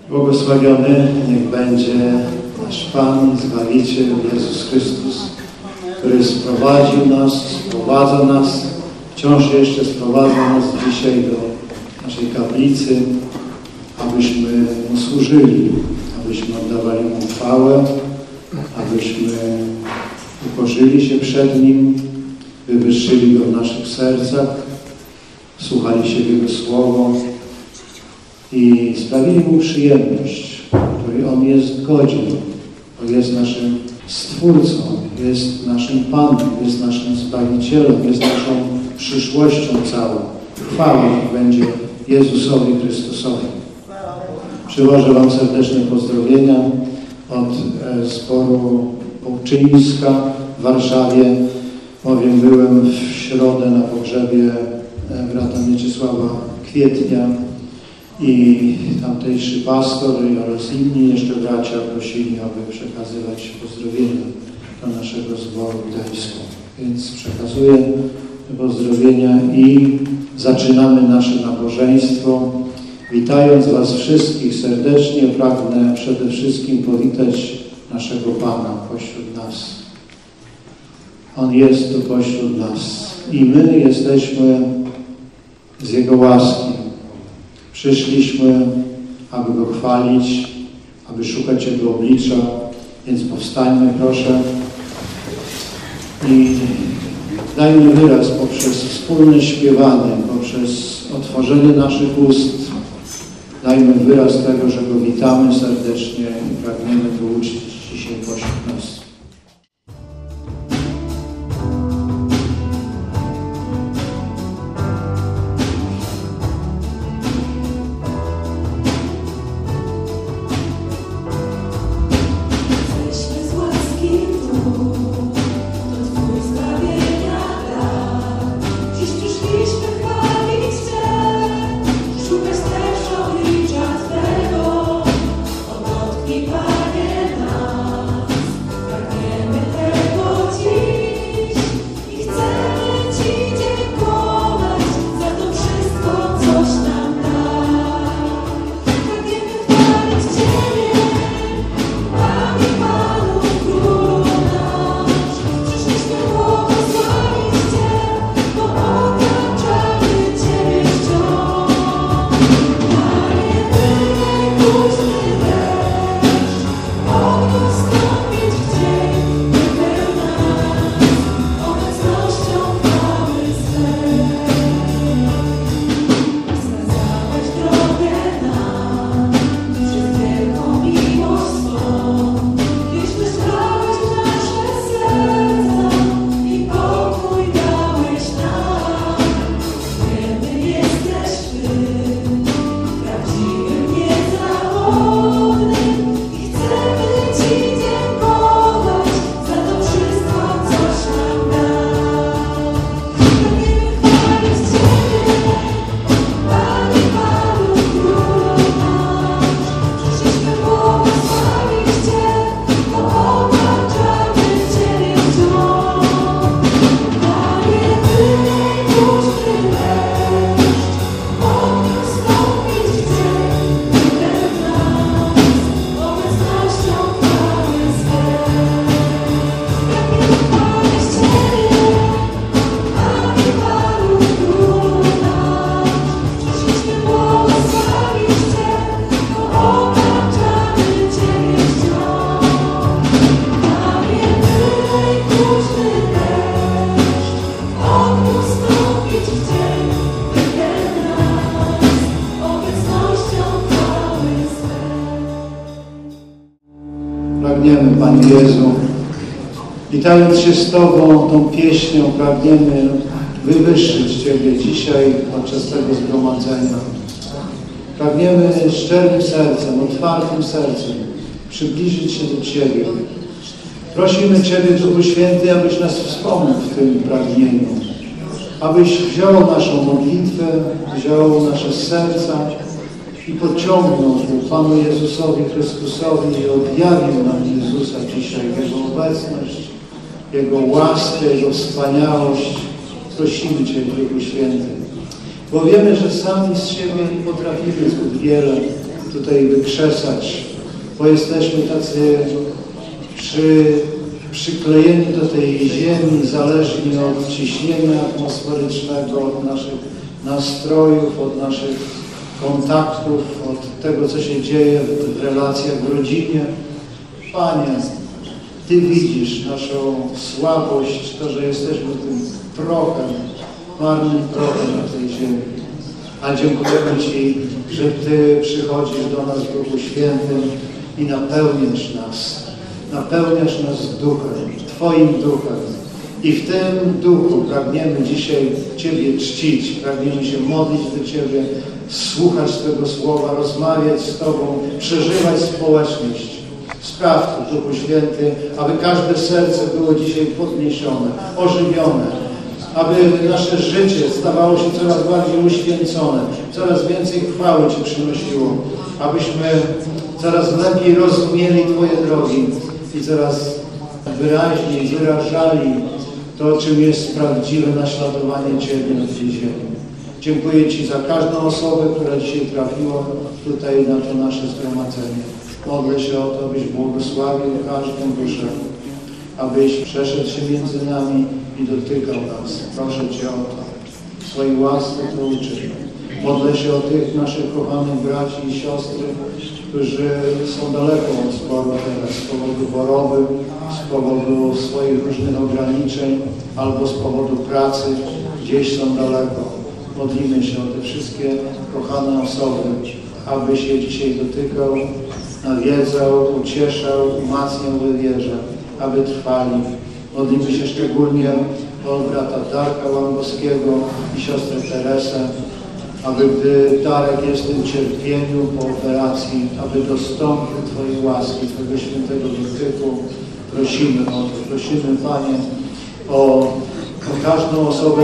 Błogosławiony niech będzie nasz Pan, Zbawiciel Jezus Chrystus, który sprowadził nas, sprowadza nas, wciąż jeszcze sprowadza nas dzisiaj do naszej kaplicy, abyśmy Mu służyli, abyśmy oddawali Mu chwałę, abyśmy ukorzyli się przed Nim, wywyższyli Go w naszych sercach, słuchali się Jego Słowo i sprawili Mu przyjemność, której On jest godzien, bo jest naszym Stwórcą, jest naszym Panem, jest naszym Zbawicielem, jest naszą przyszłością całą. Chwała będzie Jezusowi Chrystusowi. Przywożę Wam serdeczne pozdrowienia od zboru Połczyńska w Warszawie, bowiem byłem w środę na pogrzebie brata Mieczysława Kwietnia i tamtejszy pastor oraz inni jeszcze bracia prosili, aby przekazywać pozdrowienia do naszego zboru w Gdańsku. Więc przekazuję te pozdrowienia i zaczynamy nasze nabożeństwo. Witając Was wszystkich serdecznie, pragnę przede wszystkim powitać naszego Pana pośród nas. On jest tu pośród nas i my jesteśmy z Jego łaski. Przyszliśmy, aby Go chwalić, aby szukać Jego oblicza, więc powstańmy proszę i dajmy wyraz poprzez wspólne śpiewanie, poprzez otworzenie naszych ust. Dajmy wyraz tego, że Go witamy serdecznie i pragniemy Go uczcić dzisiaj pośród nas. Pragniemy, Panie Jezu, witając się z Tobą, tą pieśnią, pragniemy wywyższyć Ciebie dzisiaj podczas tego zgromadzenia. Pragniemy szczerym sercem, otwartym sercem przybliżyć się do Ciebie. Prosimy Ciebie, Duchu Święty, abyś nas wspomniał w tym pragnieniu, abyś wziął naszą modlitwę, wziął nasze serca i podciągnął ku Panu Jezusowi Chrystusowi i objawił nam Jezusa dzisiaj, Jego obecność, Jego łaskę, Jego wspaniałość. Prosimy Cię, Duchu Święty, bo wiemy, że sami z siebie nie potrafimy zbyt wiele, tutaj wykrzesać, bo jesteśmy tacy przyklejeni do tej ziemi, zależni od ciśnienia atmosferycznego, od naszych nastrojów, od naszych kontaktów, od tego, co się dzieje w relacjach w rodzinie. Panie, Ty widzisz naszą słabość, to, że jesteśmy tym prochem, marnym prochem na tej ziemi. A dziękujemy Ci, że Ty przychodzisz do nas w Duchu Świętym i napełniasz nas duchem, Twoim duchem. I w tym duchu pragniemy dzisiaj Ciebie czcić, pragniemy się modlić do Ciebie, słuchać Twojego słowa, rozmawiać z Tobą, przeżywać społeczność. Spraw to, Duchu Święty, aby każde serce było dzisiaj podniesione, ożywione, aby nasze życie stawało się coraz bardziej uświęcone, coraz więcej chwały Ci przynosiło, abyśmy coraz lepiej rozumieli Twoje drogi i coraz wyraźniej wyrażali to, czym jest prawdziwe naśladowanie Ciebie na tej ziemi. Dziękuję Ci za każdą osobę, która dzisiaj trafiła tutaj na to nasze zgromadzenie. Modlę się o to, abyś błogosławił każdą duszę, abyś przeszedł się między nami i dotykał nas. Proszę Cię o to. W swojej łasce to uczyń. Modlę się o tych naszych kochanych braci i siostry, którzy są daleko od zboru teraz z powodu choroby, z powodu swoich różnych ograniczeń albo z powodu pracy, gdzieś są daleko. Modlimy się o te wszystkie kochane osoby, aby się dzisiaj dotykał, nawiedzał, ucieszał, umacniał we wierze, aby trwali. Modlimy się szczególnie o brata Darka Łambowskiego i siostrę Teresę, aby gdy Darek jest w tym cierpieniu po operacji, aby dostąpił Twojej łaski, Twojego świętego dotyku. Prosimy o to, prosimy Panie o każdą osobę,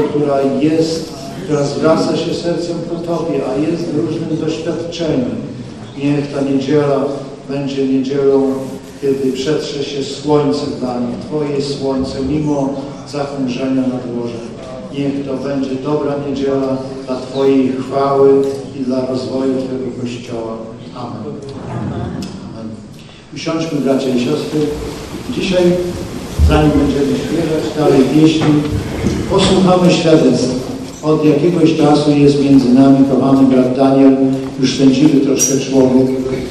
która zwraca się sercem ku Tobie, a jest w różnym doświadczeniu. Niech ta niedziela będzie niedzielą, kiedy przetrze się słońce dla nich, Twoje słońce, mimo zachmurzenia na dworze. Niech to będzie dobra niedziela dla Twojej chwały i dla rozwoju Twojego Kościoła. Amen. Amen. Usiądźmy, bracia i siostry. Dzisiaj, zanim będziemy śpiewać dalej pieśni, posłuchamy świadectw. Od jakiegoś czasu jest między nami kochany brat Daniel, już szczęśliwy troszkę człowiek,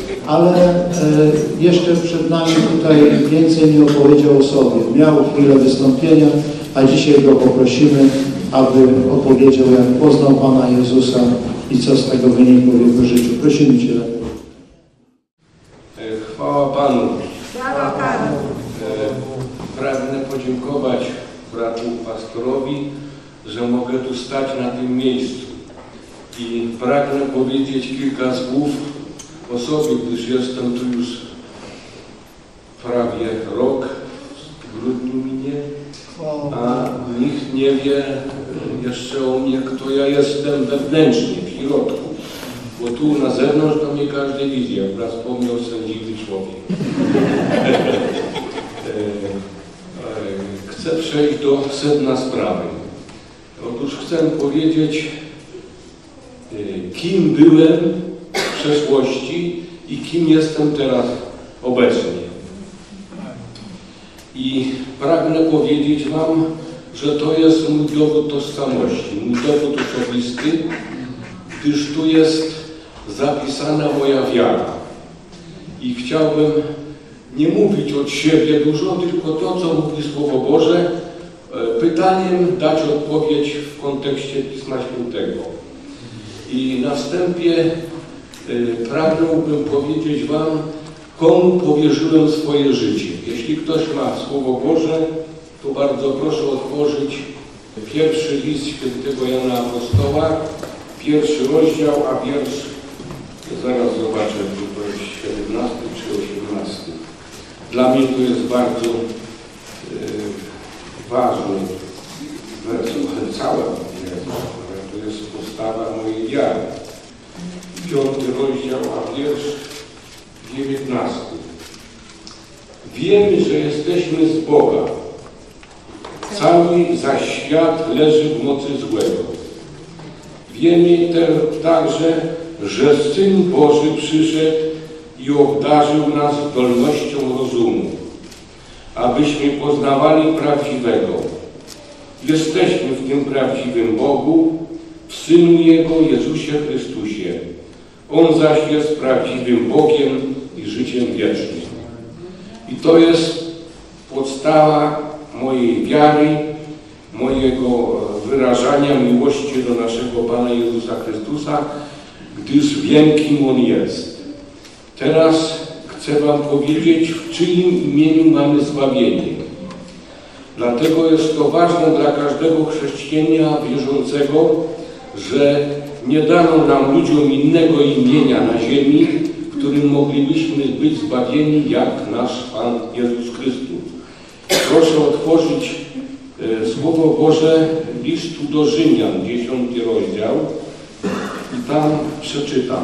ale jeszcze przed nami tutaj więcej nie opowiedział o sobie. Miał chwilę wystąpienia, a dzisiaj go poprosimy, aby opowiedział, jak poznał Pana Jezusa i co z tego wynikło w jego życiu. Prosimy Cię. Chwała Panu. Chwała Panu. Pragnę podziękować bratu pastorowi, że mogę tu stać na tym miejscu. I pragnę powiedzieć kilka słów o sobie, gdyż jestem tu już prawie rok, w grudniu minie, a nikt nie wie jeszcze o mnie, kto ja jestem wewnętrznie, w środku. Bo tu na zewnątrz to mnie każdy widzi, jak brat wspomniał, sędziwy człowiek. Chcę przejść do sedna sprawy. Otóż chcę powiedzieć, kim byłem w przeszłości i kim jestem teraz obecnie. I pragnę powiedzieć Wam, że to jest mój dowód tożsamości, mój dowód osobisty, gdyż tu jest zapisana moja wiara. I chciałbym nie mówić od siebie dużo, tylko to, co mówi Słowo Boże, pytaniem dać odpowiedź w kontekście Pisma Świętego. I na wstępie pragnąłbym powiedzieć Wam, komu powierzyłem swoje życie. Jeśli ktoś ma Słowo Boże, to bardzo proszę otworzyć pierwszy list świętego Jana Apostoła, pierwszy rozdział, a wiersz, zaraz zobaczę, czy to jest 17 czy 18. Dla mnie to jest bardzo ważny wers, całe to jest postawa mojej wiary. 5 rozdział, a wiersz 19. Wiemy, że jesteśmy z Boga. Cały zaś świat leży w mocy złego. Wiemy także, że Syn Boży przyszedł i obdarzył nas zdolnością rozumu, abyśmy poznawali prawdziwego. Jesteśmy w tym prawdziwym Bogu, w Synu Jego, Jezusie Chrystusie. On zaś jest prawdziwym Bogiem i życiem wiecznym. I to jest podstawa mojej wiary, mojego wyrażania miłości do naszego Pana Jezusa Chrystusa, gdyż wiem, kim On jest. Teraz chcę wam powiedzieć, w czyim imieniu mamy zbawienie. Dlatego jest to ważne dla każdego chrześcijana wierzącego, że nie dano nam ludziom innego imienia na ziemi, w którym moglibyśmy być zbawieni jak nasz Pan Jezus Chrystus. Proszę otworzyć Słowo Boże listu do Rzymian, 10 rozdział i tam przeczytam.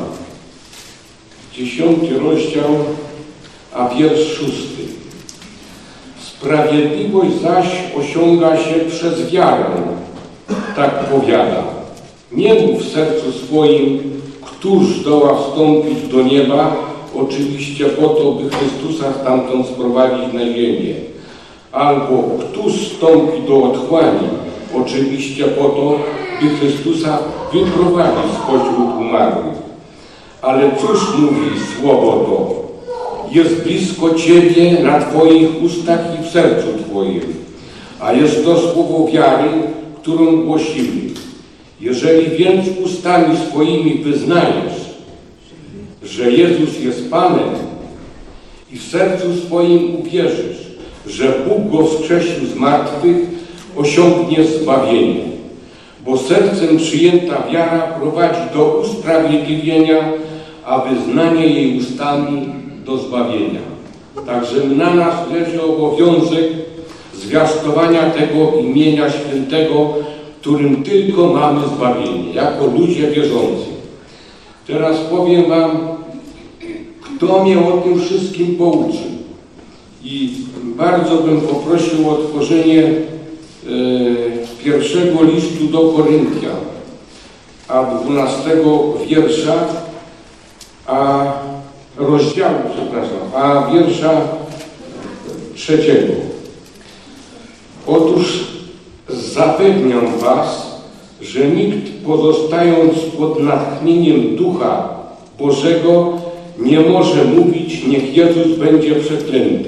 10 rozdział, a wiersz 6. Sprawiedliwość zaś osiąga się przez wiarę, tak powiada. Nie mów w sercu swoim, któż zdoła wstąpić do nieba, oczywiście po to, by Chrystusa stamtąd sprowadzić na ziemię. Albo któż wstąpi do otchłani, oczywiście po to, by Chrystusa wyprowadzić spośród umarłych. Ale cóż mówi słowo to? Jest blisko Ciebie, na Twoich ustach i w sercu Twoim. A jest to słowo wiary, którą głosimy. Jeżeli więc ustami swoimi wyznajesz, że Jezus jest Panem i w sercu swoim uwierzysz, że Bóg Go wskrzesił z martwych, osiągniesz zbawienie. Bo sercem przyjęta wiara prowadzi do usprawiedliwienia, a wyznanie jej ustami do zbawienia. Także na nas leży obowiązek zwiastowania tego imienia świętego, którym tylko mamy zbawienie, jako ludzie wierzący. Teraz powiem wam, kto mnie o tym wszystkim pouczył. I bardzo bym poprosił o otworzenie pierwszego listu do Koryntian, a 12 wiersza, a wiersza 3. Otóż zapewniam was, że nikt pozostając pod natchnieniem Ducha Bożego nie może mówić, niech Jezus będzie przeklęty.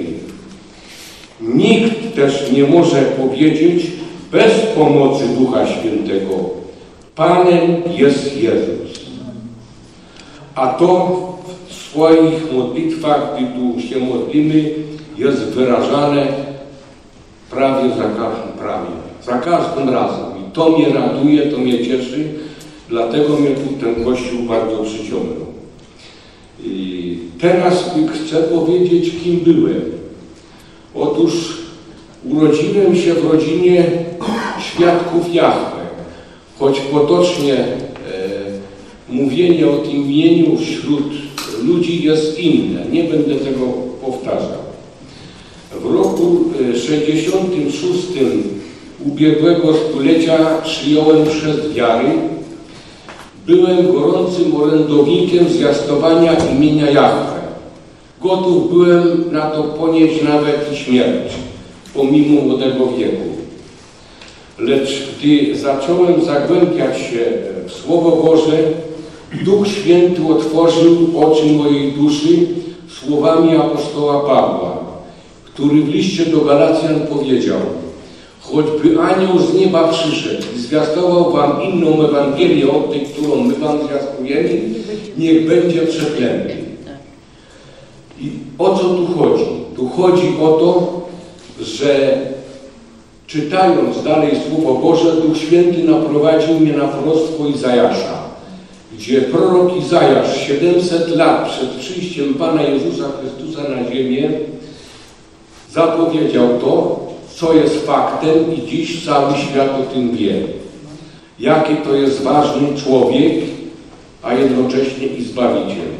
Nikt też nie może powiedzieć bez pomocy Ducha Świętego: Panem jest Jezus. A to w swoich modlitwach, gdy tu się modlimy, jest wyrażane prawie za każdym razem. I to mnie raduje, to mnie cieszy, dlatego mnie tu ten Kościół bardzo przyciągnął. I teraz chcę powiedzieć, kim byłem. Otóż urodziłem się w rodzinie świadków Jahwe, choć potocznie mówienie o tym imieniu wśród ludzi jest inne. Nie będę tego powtarzał. W roku 66 ubiegłego stulecia przyjąłem chrzest wiary. Byłem gorącym orędownikiem zwiastowania imienia Jahwe. Gotów byłem na to ponieść nawet i śmierć, pomimo młodego wieku. Lecz gdy zacząłem zagłębiać się w Słowo Boże, Duch Święty otworzył oczy mojej duszy słowami apostoła Pawła, który w liście do Galacjan powiedział: choćby anioł z nieba przyszedł i zwiastował wam inną Ewangelię od tej, którą my wam zwiastujemy, niech będzie przeklęty. I o co tu chodzi? Tu chodzi o to, że czytając dalej Słowo Boże, Duch Święty naprowadził mnie na proroctwo Izajasza, gdzie prorok Izajasz 700 lat przed przyjściem Pana Jezusa Chrystusa na ziemię zapowiedział to, co jest faktem i dziś cały świat o tym wie. Jaki to jest ważny człowiek, a jednocześnie i Zbawiciel.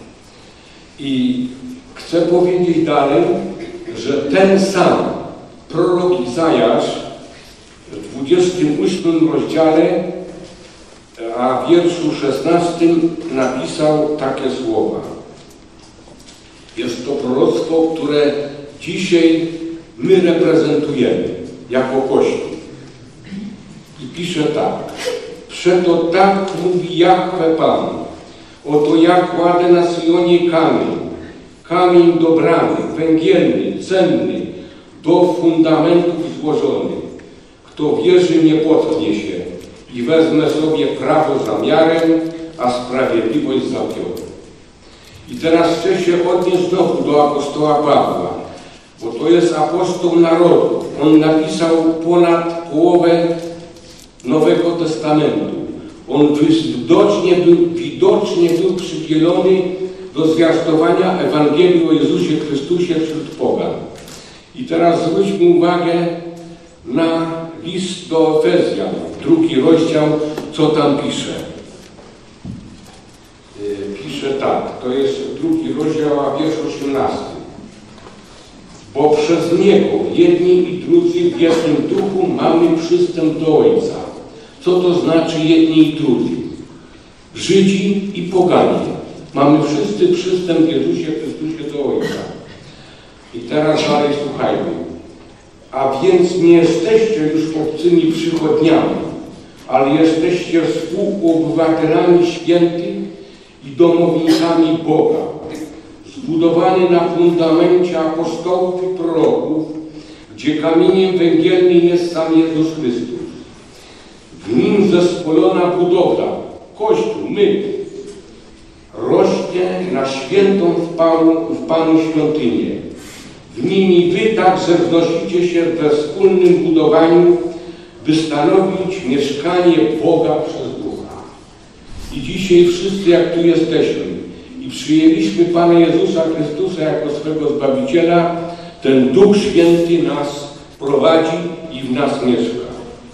I chcę powiedzieć dalej, że ten sam prorok Izajasz w 28 rozdziale a w wierszu 16 napisał takie słowa. Jest to proroctwo, które dzisiaj my reprezentujemy jako Kościół. I pisze tak. Przeto tak mówi Jahwe Pan. Oto ja kładę na Syjonie kamień, kamień dobrany, węgielny, cenny, do fundamentów złożony. Kto wierzy, nie potknie się i wezmę sobie prawo za miarę, a sprawiedliwość za piorun. I teraz chcę się odnieść znowu do apostoła Pawła, bo to jest apostoł narodu. On napisał ponad połowę Nowego Testamentu. On widocznie był przydzielony do zwiastowania Ewangelii o Jezusie Chrystusie wśród pogan. I teraz zwróćmy uwagę na list do Efezjan, 2 rozdział, co tam pisze. Pisze tak, to jest 2 rozdział, a wiersz 18. Bo przez Niego jedni i drudzy w jednym duchu mamy przystęp do Ojca. Co to znaczy jedni i drudzy? Żydzi i poganie. Mamy wszyscy przystęp w Jezusie Chrystusie do Ojca. I teraz dalej słuchajmy. A więc nie jesteście już obcymi przychodniami, ale jesteście współobywatelami świętych i domownikami Boga, zbudowany na fundamencie apostołów i proroków, gdzie kamieniem węgielnym jest sam Jezus Chrystus. W nim zespolona budowla, Kościół, my, rośnie na świętą w Panu świątynię. W nim i wy także wznosicie się we wspólnym budowaniu, by stanowić mieszkanie Boga przez Ducha. I dzisiaj wszyscy, jak tu jesteśmy i przyjęliśmy Pana Jezusa Chrystusa jako swego Zbawiciela, ten Duch Święty nas prowadzi i w nas mieszka.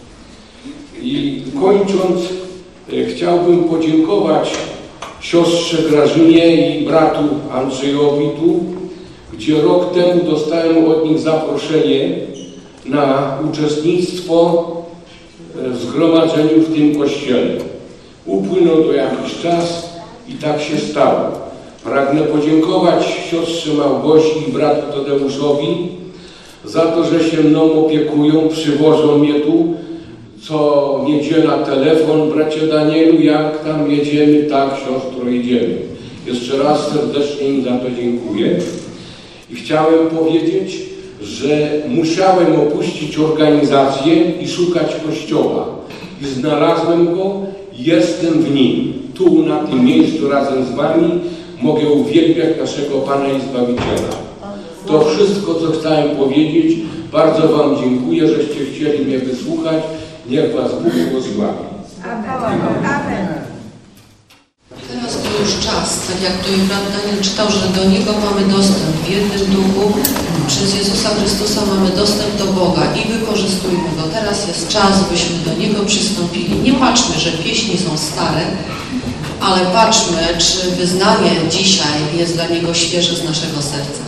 I kończąc, chciałbym podziękować siostrze Grażynie i bratu Andrzejowi tu, gdzie rok temu dostałem od nich zaproszenie na uczestnictwo w zgromadzeniu w tym kościele. Upłynął to jakiś czas i tak się stało. Pragnę podziękować siostrze Małgosi i bratu Tadeuszowi za to, że się mną opiekują, przywożą mnie tu. Co niedziela telefon, bracie Danielu, jak tam jedziemy? Tak, siostro, jedziemy. Jeszcze raz serdecznie im za to dziękuję. I chciałem powiedzieć, że musiałem opuścić organizację i szukać kościoła. I znalazłem go, jestem w nim. Tu, na tym miejscu, razem z wami mogę uwielbiać naszego Pana i Zbawiciela. To wszystko, co chciałem powiedzieć. Bardzo wam dziękuję, żeście chcieli mnie wysłuchać. Niech was Bóg błogosławi. Amen. Teraz to już czas, tak jak tu brat Daniel czytał, że do Niego mamy dostęp w jednym duchu. Przez Jezusa Chrystusa mamy dostęp do Boga i wykorzystujmy go. Teraz jest czas, byśmy do Niego przystąpili. Nie patrzmy, że pieśni są stare, ale patrzmy, czy wyznanie dzisiaj jest dla Niego świeże z naszego serca.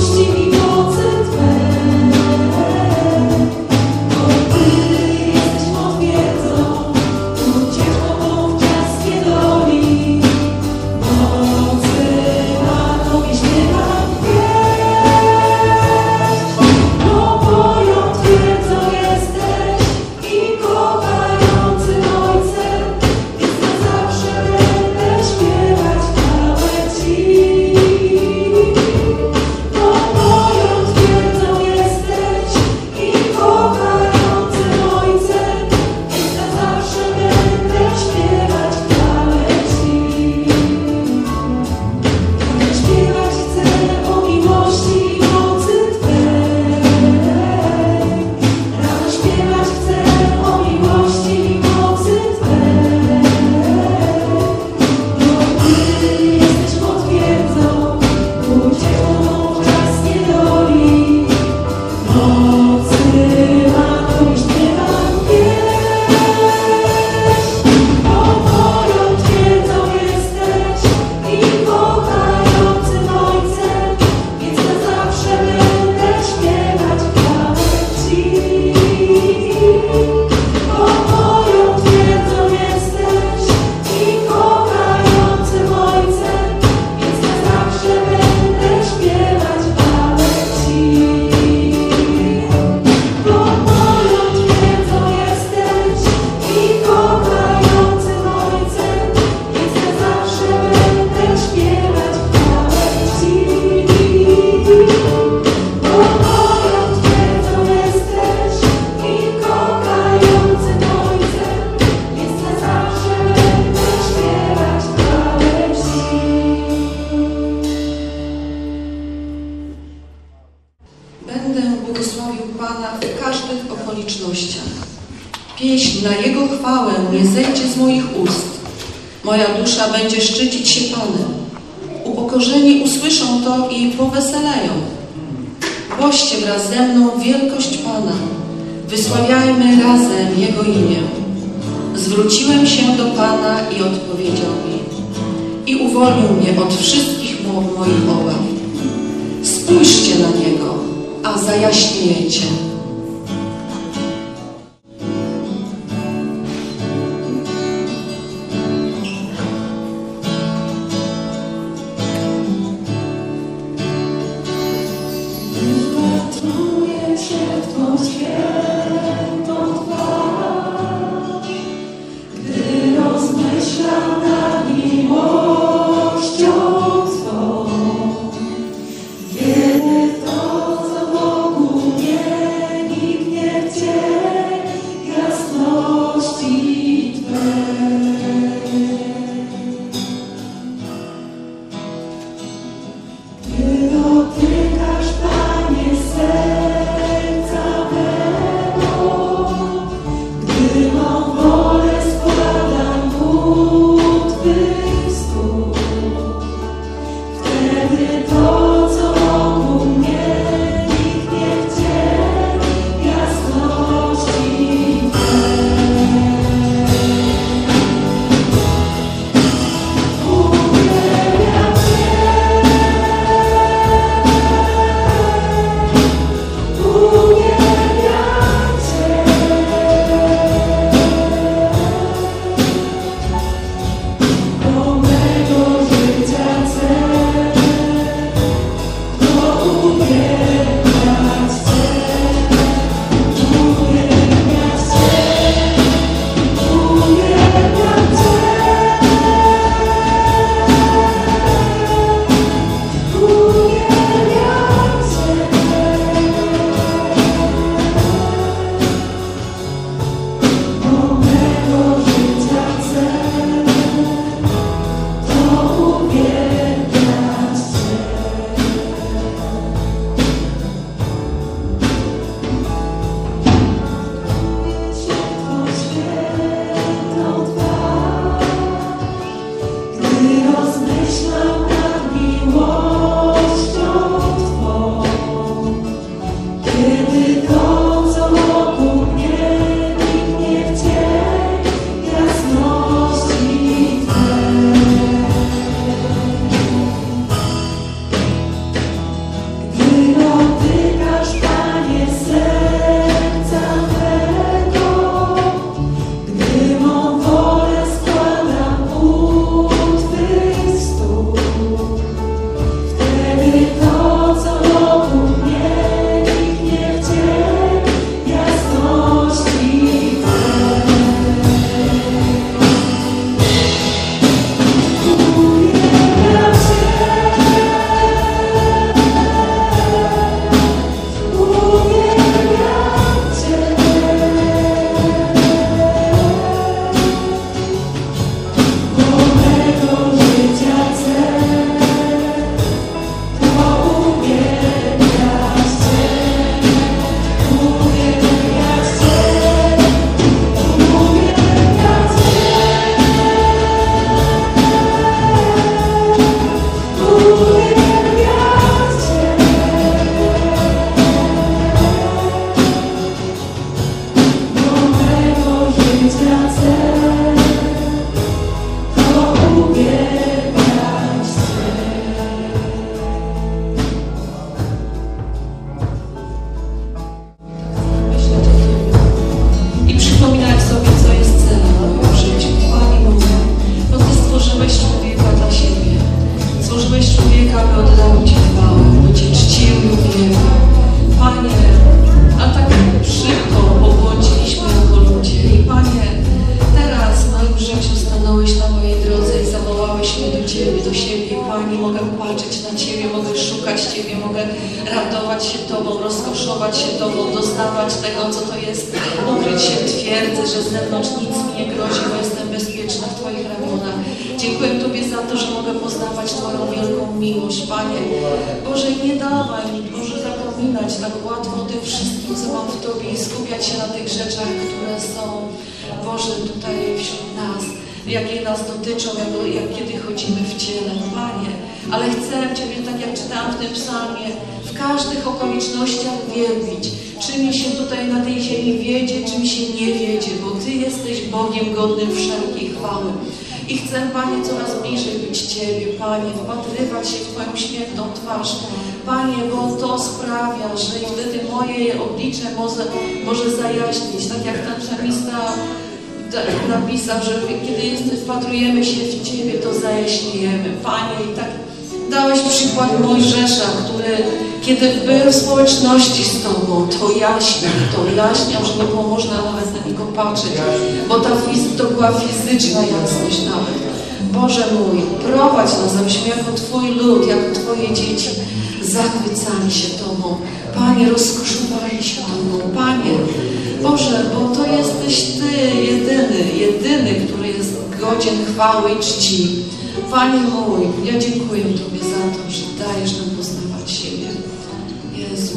Jesteś każdych okolicznościach. Pieśń na Jego chwałę nie zejdzie z moich ust. Moja dusza będzie szczycić się Panem. Upokorzeni usłyszą to i poweseleją. Głoście wraz ze mną wielkość Pana. Wysławiajmy razem Jego imię. Zwróciłem się do Pana i odpowiedział mi. I uwolnił mnie od wszystkich moich obaw. Spójrzcie na Niego, a zajaśniejcie. radować się Tobą, rozkoszować się Tobą, doznawać tego, co to jest, ukryć się w twierdzy, że z zewnątrz nic mi nie grozi, bo jestem bezpieczna w Twoich ramionach. Dziękuję Tobie za to, że mogę poznawać Twoją wielką miłość, Panie. Boże, nie dawaj mi, Boże, zapomnieć zapominać tak łatwo o tym wszystkim, co mam w Tobie i skupiać się na tych rzeczach, które są, Boże, tutaj wśród nas, jakie nas dotyczą, jak kiedy chodzimy w ciele, Panie. Ale chcę Ciebie, tak jak czytałam w tym psalmie, w każdych okolicznościach wielbić. Czy mi się tutaj na tej ziemi wiedzie, czy mi się nie wiedzie, bo Ty jesteś Bogiem godnym wszelkiej chwały. I chcę, Panie, coraz bliżej być Ciebie, Panie, wpatrywać się w Twoją świętą twarz. Panie, bo to sprawia, że i wtedy moje oblicze może zajaśnić, tak jak ten psalmista napisał, że kiedy wpatrujemy się w Ciebie, to zajaśniejemy. Panie, i tak dałeś przykład Mojżesza, który kiedy był w społeczności z Tobą, to jaśniał, że nie było można nawet na niego patrzeć, bo to była fizyczna jasność nawet. Boże mój, prowadź nas, abyśmy jako Twój lud, jako Twoje dzieci zachwycali się Tobą. Panie, rozkoszowali się Tobą. Panie, Boże, bo to jesteś Ty, jedyny, który jest godzien chwały i czci. Panie mój, ja dziękuję Tobie za to, że dajesz nam poznawać siebie. Jezu.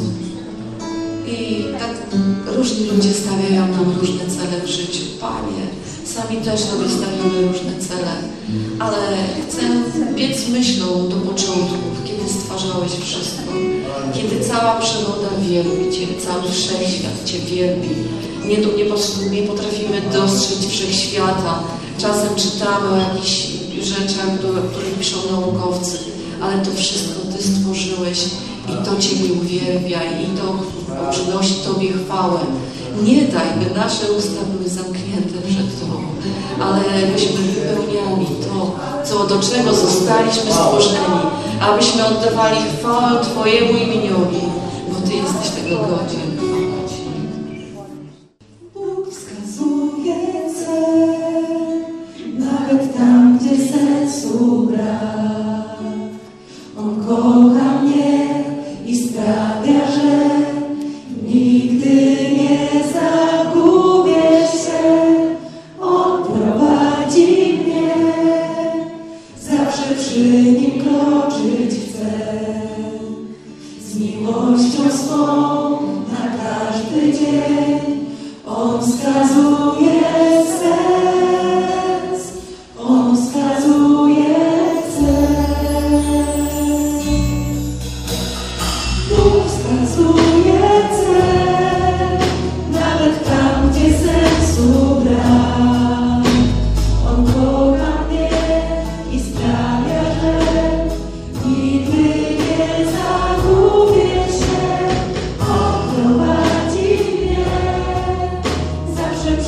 I tak różni ludzie stawiają nam różne cele w życiu. Panie, sami też sobie stawiamy różne cele, ale chcę biec myślą do początków, kiedy stwarzałeś wszystko, kiedy cała przyroda wielbi Cię, cały wszechświat Cię wielbi. Nie potrafimy dostrzec wszechświata. Czasem czytamy o jakichś rzeczach, które piszą naukowcy, ale to wszystko Ty stworzyłeś i to Ciebie uwielbia i to przynosi Tobie chwałę. Nie daj, by nasze usta były zamknięte przed Tobą, ale byśmy wypełniali to, do czego zostaliśmy stworzeni, abyśmy oddawali chwałę Twojemu imieniowi, bo Ty jesteś tego godzien. Chwała Ci. Bóg wskazuje cel, nawet tam, gdzie sensu brak. On kocha mnie i sprawia, że nigdy nie zagubię się. On prowadzi mnie, zawsze przy Nim kroczyć chcę. Z miłością swą na każdy dzień On wskazuje sens, On wskazuje cel. Bóg wskazuje cel, nawet tam, gdzie sensu brak. On kocha mnie i sprawia, że nigdy nie zagubię się. On prowadzi mnie, zawsze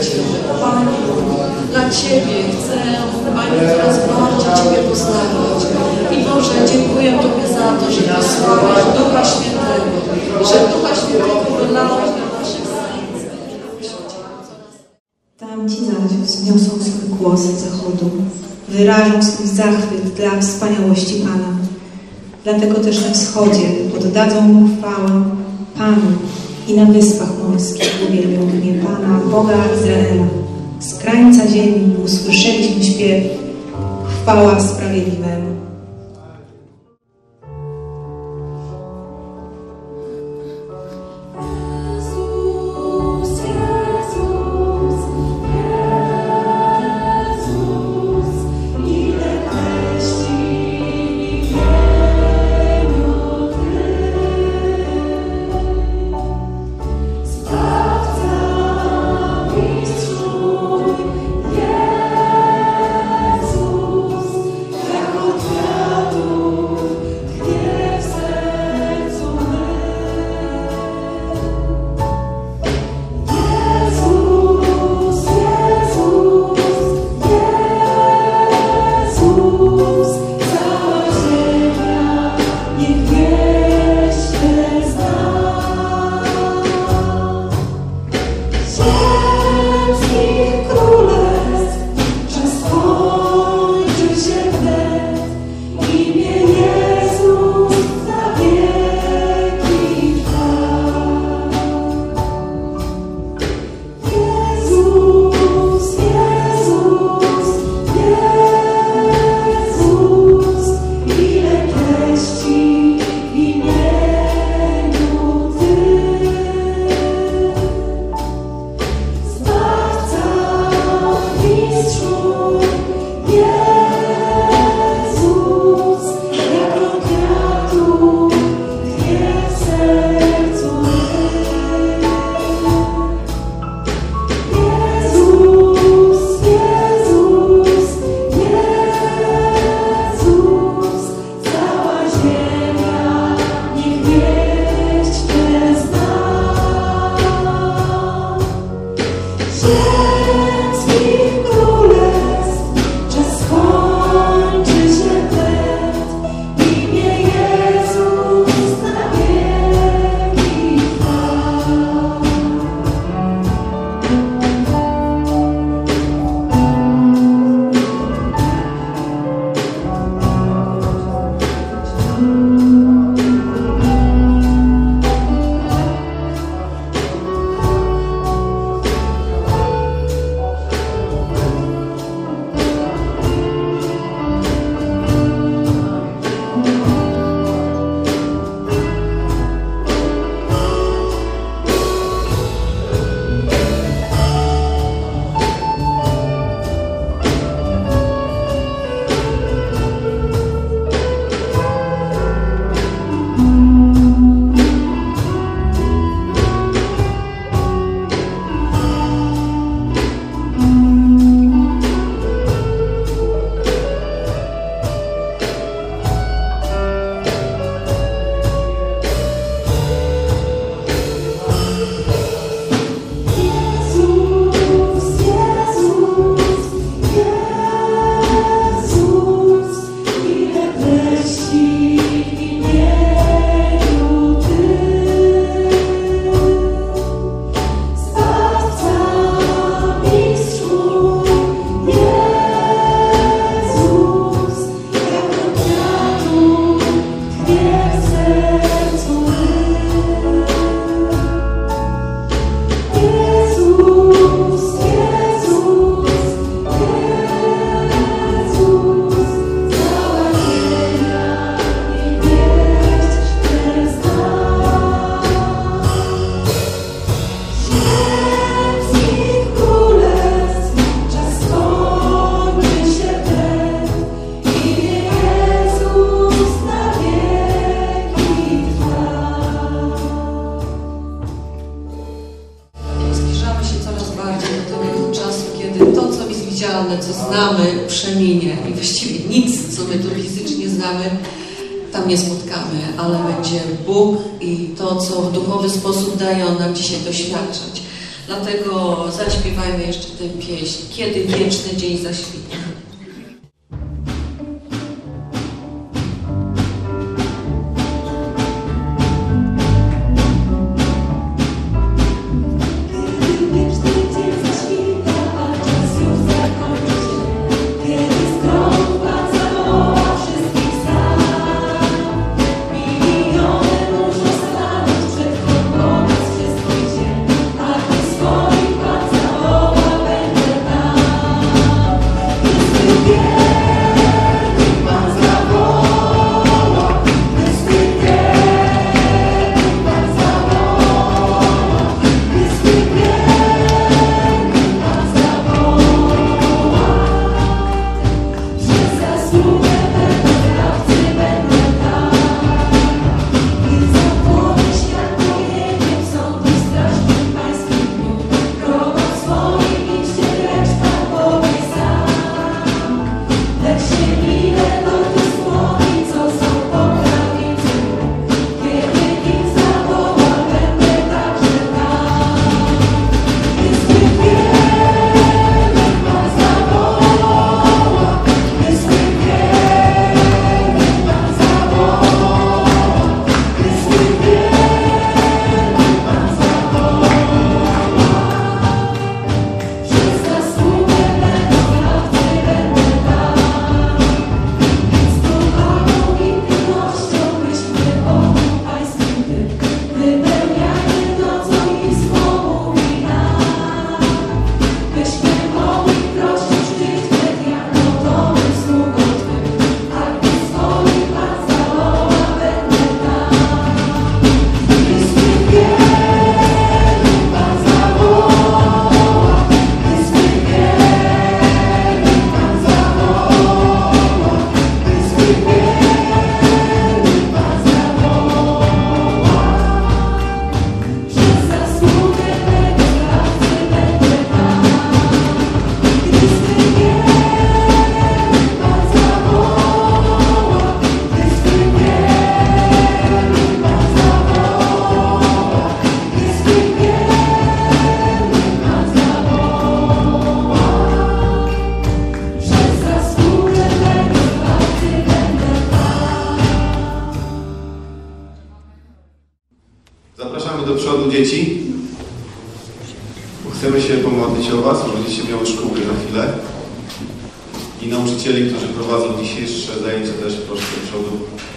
Ciebie, Panie, dla Ciebie chcę, Panie, coraz bardziej Ciebie poznawać. I Boże, dziękuję Tobie za to, że posłałeś Ducha Świętego, że Ducha Świętego wylałeś do naszych serc. Tamci zaś wzniosą swój głos z zachodu, wyrażą swój zachwyt dla wspaniałości Pana. Dlatego też na wschodzie oddadzą Mu chwałę Panu i na wyspach morskich uwielbią imię Pana, Boga Izraela. Z krańca ziemi usłyszeliśmy śpiew, chwała Sprawiedliwemu. widzialne, co znamy, przeminie i właściwie nic, co my tu fizycznie znamy, tam nie spotkamy, ale będzie Bóg i to, co w duchowy sposób daje On nam dzisiaj doświadczać. Dlatego zaśpiewajmy jeszcze tę pieśń, kiedy wieczny dzień zaświta. Zapraszamy do przodu dzieci. Chcemy się pomodlić o Was, żeby będziecie miały szkółkę na chwilę. I nauczycieli, którzy prowadzą dzisiejsze zajęcia, też proszę do przodu.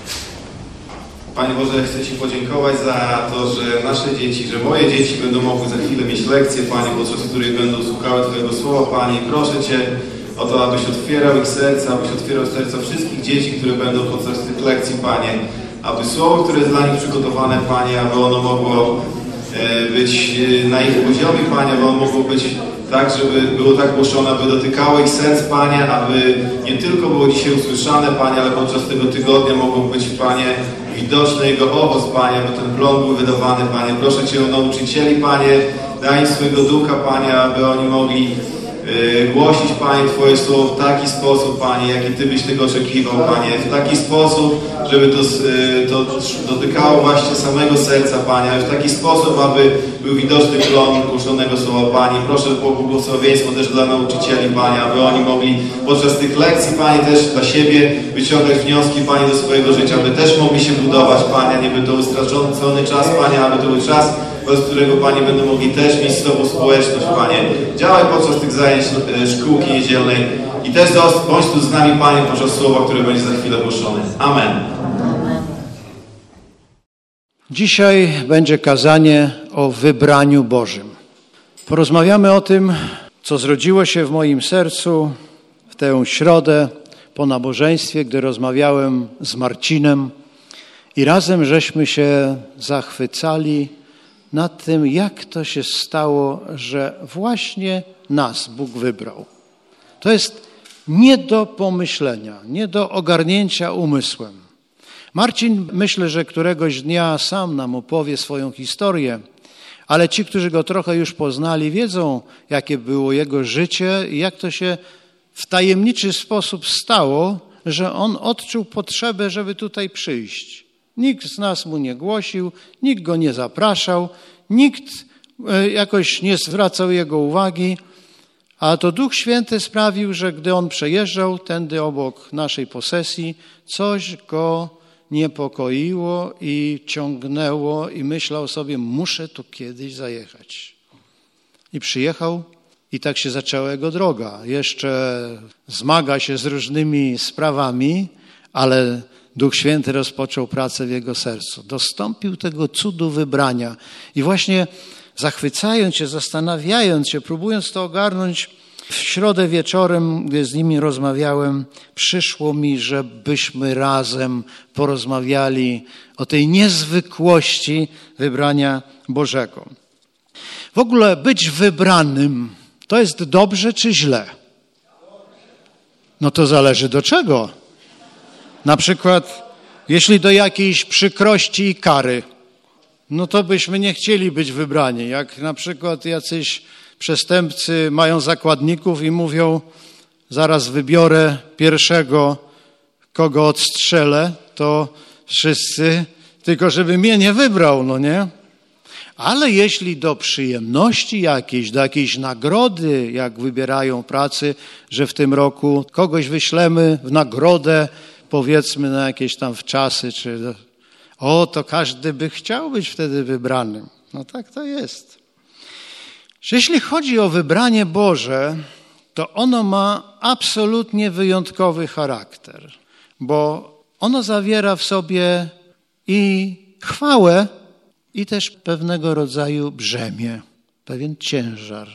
Panie Boże, chcę Ci podziękować za to, że nasze dzieci, że moje dzieci będą mogły za chwilę mieć lekcje, Panie, podczas których będą słuchały Twojego Słowa, Panie. Proszę Cię o to, abyś otwierał ich serca, abyś otwierał serca wszystkich dzieci, które będą podczas tych lekcji, Panie. Aby Słowo, które jest dla nich przygotowane, Panie, aby ono mogło być na ich poziomie, Panie, aby ono mogło być tak, żeby było tak głoszone, aby dotykało ich serc, Panie, aby nie tylko było dzisiaj usłyszane, Panie, ale podczas tego tygodnia mogło być, Panie, widoczny jego owoc, Panie, aby ten plon był wydawany, Panie. Proszę Cię o nauczycieli, Panie, daj im swojego ducha, Panie, aby oni mogli głosić, Panie, Twoje słowo w taki sposób, Panie, jaki Ty byś tego oczekiwał, Panie, w taki sposób, żeby to dotykało właśnie samego serca, Panie, w taki sposób, aby był widoczny plon głoszonego słowa, Panie. Proszę o błogosławieństwo też dla nauczycieli, Panie, aby oni mogli podczas tych lekcji, Panie, też dla siebie wyciągać wnioski, Panie, do swojego życia, aby też mogli się budować, Panie, nie by to ustracony czas, Panie, aby to był czas, z którego, Panie, będą mogli też mieć z Tobą społeczność, Panie. Działaj podczas tych zajęć szkółki niedzielnej i też bądź tu z nami, Panie, podczas słowa, które będzie za chwilę głoszone. Amen. Dzisiaj będzie kazanie o wybraniu Bożym. Porozmawiamy o tym, co zrodziło się w moim sercu w tę środę po nabożeństwie, gdy rozmawiałem z Marcinem i razem żeśmy się zachwycali nad tym, jak to się stało, że właśnie nas Bóg wybrał. To jest nie do pomyślenia, nie do ogarnięcia umysłem. Marcin, myślę, że któregoś dnia sam nam opowie swoją historię, ale ci, którzy go trochę już poznali, wiedzą, jakie było jego życie i jak to się w tajemniczy sposób stało, że on odczuł potrzebę, żeby tutaj przyjść. Nikt z nas mu nie głosił, nikt go nie zapraszał, nikt jakoś nie zwracał jego uwagi, a to Duch Święty sprawił, że gdy on przejeżdżał tędy obok naszej posesji, coś go niepokoiło i ciągnęło i myślał sobie, muszę tu kiedyś zajechać. I przyjechał i tak się zaczęła jego droga. Jeszcze zmaga się z różnymi sprawami, ale Duch Święty rozpoczął pracę w jego sercu. Dostąpił tego cudu wybrania. I właśnie zachwycając się, zastanawiając się, próbując to ogarnąć, w środę wieczorem, gdy z nimi rozmawiałem, przyszło mi, żebyśmy razem porozmawiali o tej niezwykłości wybrania Bożego. W ogóle być wybranym to jest dobrze czy źle? No to zależy do czego. Na przykład, jeśli do jakiejś przykrości i kary, no to byśmy nie chcieli być wybrani. Jak na przykład jacyś przestępcy mają zakładników i mówią, zaraz wybiorę pierwszego, kogo odstrzelę, to wszyscy, tylko żeby mnie nie wybrał, no nie? Ale jeśli do przyjemności jakiejś, do jakiejś nagrody, jak wybierają pracy, że w tym roku kogoś wyślemy w nagrodę, powiedzmy na jakieś tam wczasy, to każdy by chciał być wtedy wybranym. No tak to jest. Jeśli chodzi o wybranie Boże, to ono ma absolutnie wyjątkowy charakter, bo ono zawiera w sobie i chwałę, i też pewnego rodzaju brzemię, pewien ciężar.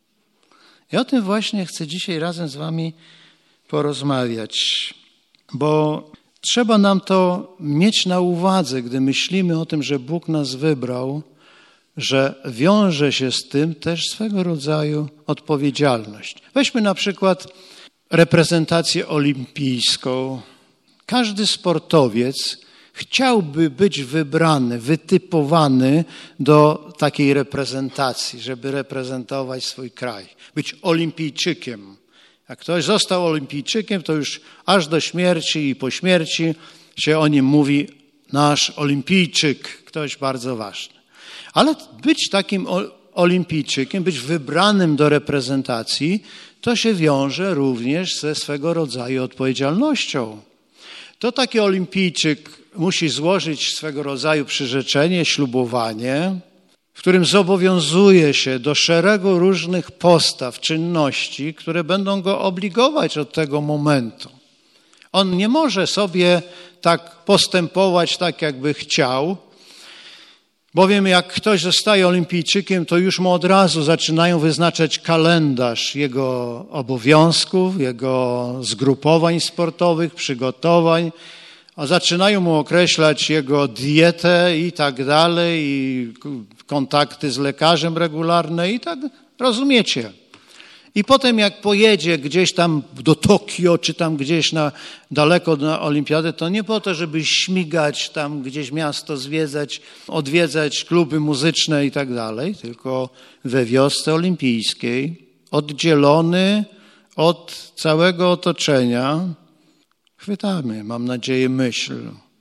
I o tym właśnie chcę dzisiaj razem z wami porozmawiać, bo trzeba nam to mieć na uwadze, gdy myślimy o tym, że Bóg nas wybrał, że wiąże się z tym też swego rodzaju odpowiedzialność. Weźmy na przykład reprezentację olimpijską. Każdy sportowiec chciałby być wybrany, wytypowany do takiej reprezentacji, żeby reprezentować swój kraj, być olimpijczykiem. Jak ktoś został olimpijczykiem, to już aż do śmierci i po śmierci się o nim mówi nasz olimpijczyk, ktoś bardzo ważny. Ale być takim olimpijczykiem, być wybranym do reprezentacji, to się wiąże również ze swego rodzaju odpowiedzialnością. To taki olimpijczyk musi złożyć swego rodzaju przyrzeczenie, ślubowanie, w którym zobowiązuje się do szeregu różnych postaw, czynności, które będą go obligować od tego momentu. On nie może sobie tak postępować, tak jakby chciał, bowiem jak ktoś zostaje olimpijczykiem, to już mu od razu zaczynają wyznaczać kalendarz jego obowiązków, jego zgrupowań sportowych, przygotowań, a zaczynają mu określać jego dietę i tak dalej, i kontakty z lekarzem regularne i tak, rozumiecie. I potem jak pojedzie gdzieś tam do Tokio, czy tam gdzieś daleko na olimpiadę, to nie po to, żeby śmigać tam gdzieś miasto zwiedzać, odwiedzać kluby muzyczne i tak dalej, tylko we wiosce olimpijskiej, oddzielony od całego otoczenia, chwytamy, mam nadzieję, myśl.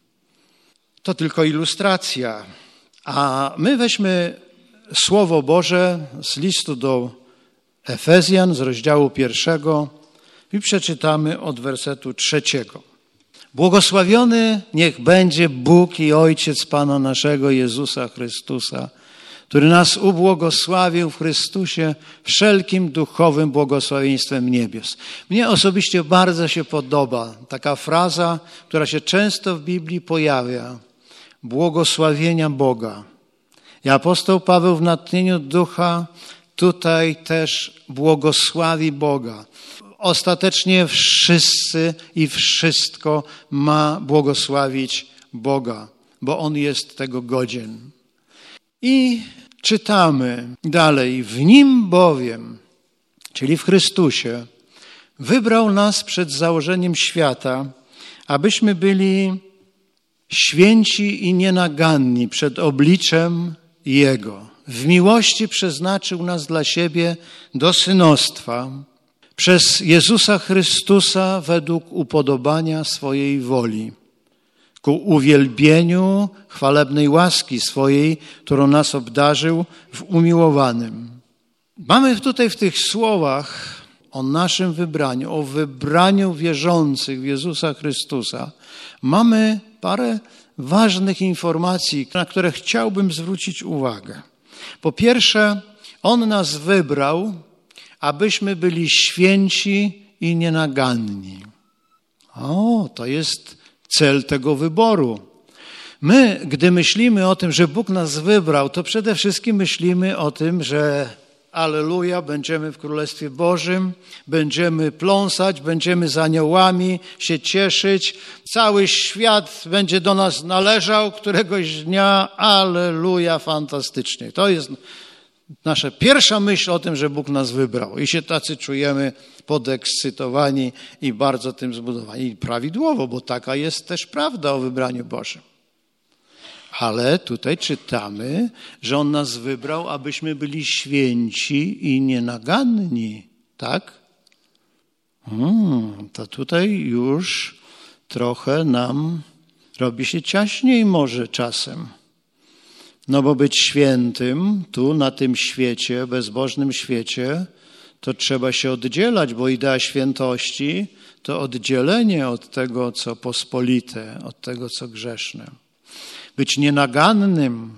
To tylko ilustracja. A my weźmy Słowo Boże z listu do Efezjan z rozdziału 1 i przeczytamy od wersetu 3. Błogosławiony niech będzie Bóg i Ojciec Pana naszego Jezusa Chrystusa, który nas ubłogosławił w Chrystusie wszelkim duchowym błogosławieństwem niebios. Mnie osobiście bardzo się podoba taka fraza, która się często w Biblii pojawia. Błogosławienia Boga. I apostoł Paweł w natchnieniu ducha tutaj też błogosławi Boga. Ostatecznie wszyscy i wszystko ma błogosławić Boga, bo On jest tego godzien. I czytamy dalej. W Nim bowiem, czyli w Chrystusie, wybrał nas przed założeniem świata, abyśmy byli święci i nienaganni przed obliczem Jego. W miłości przeznaczył nas dla siebie do synostwa przez Jezusa Chrystusa według upodobania swojej woli, ku uwielbieniu chwalebnej łaski swojej, którą nas obdarzył w umiłowanym. Mamy tutaj w tych słowach o naszym wybraniu, o wybraniu wierzących w Jezusa Chrystusa, mamy parę ważnych informacji, na które chciałbym zwrócić uwagę. Po pierwsze, On nas wybrał, abyśmy byli święci i nienaganni. To jest cel tego wyboru. My, gdy myślimy o tym, że Bóg nas wybrał, to przede wszystkim myślimy o tym, że alleluja, będziemy w Królestwie Bożym, będziemy pląsać, będziemy z aniołami się cieszyć, cały świat będzie do nas należał któregoś dnia, alleluja, fantastycznie. To jest nasza pierwsza myśl o tym, że Bóg nas wybrał i się tacy czujemy podekscytowani i bardzo tym zbudowani. I prawidłowo, bo taka jest też prawda o wybraniu Bożym. Ale tutaj czytamy, że On nas wybrał, abyśmy byli święci i nienaganni. Tak? To tutaj już trochę nam robi się ciaśniej może czasem. No bo być świętym tu na tym świecie, bezbożnym świecie, to trzeba się oddzielać, bo idea świętości to oddzielenie od tego, co pospolite, od tego, co grzeszne. Być nienagannym,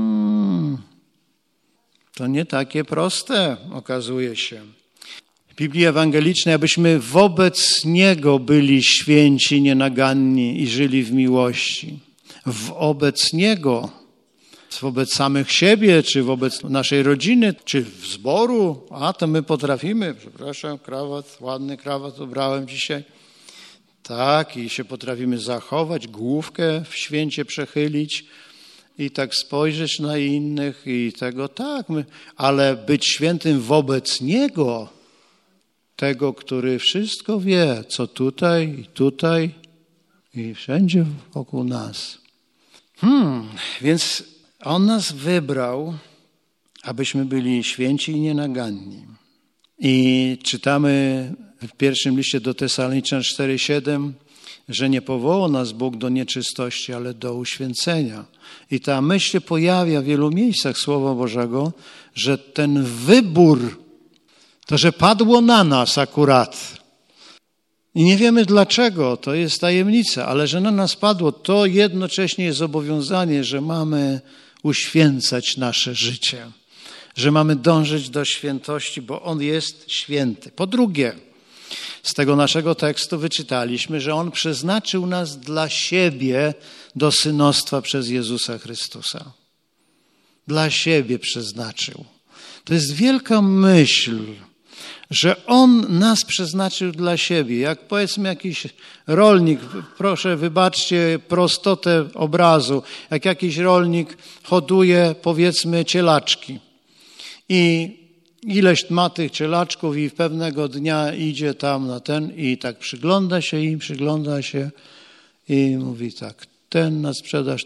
to nie takie proste, okazuje się. W Biblii Ewangelicznej, abyśmy wobec Niego byli święci, nienaganni i żyli w miłości. Wobec Niego, wobec samych siebie, czy wobec naszej rodziny, czy w zboru, to my potrafimy, przepraszam, ładny krawat ubrałem dzisiaj. Tak, i się potrafimy zachować, główkę w święcie przechylić i tak spojrzeć na innych i tego, tak, ale być świętym wobec Niego, tego, który wszystko wie, co tutaj i wszędzie wokół nas. Więc On nas wybrał, abyśmy byli święci i nienaganni. I czytamy w pierwszym liście do Tesaloniczan 4:7, że nie powołał nas Bóg do nieczystości, ale do uświęcenia. I ta myśl się pojawia w wielu miejscach Słowa Bożego, że ten wybór, to że padło na nas akurat. I nie wiemy dlaczego, to jest tajemnica, ale że na nas padło, to jednocześnie jest zobowiązanie, że mamy uświęcać nasze życie, że mamy dążyć do świętości, bo On jest święty. Po drugie, z tego naszego tekstu wyczytaliśmy, że On przeznaczył nas dla siebie do synostwa przez Jezusa Chrystusa. Dla siebie przeznaczył. To jest wielka myśl, że On nas przeznaczył dla siebie. Jak powiedzmy jakiś rolnik, proszę wybaczcie prostotę obrazu, jak jakiś rolnik hoduje powiedzmy cielaczki i ileś ma tych cielaczków i pewnego dnia idzie tam na ten i tak przygląda się i mówi tak, ten na sprzedaż,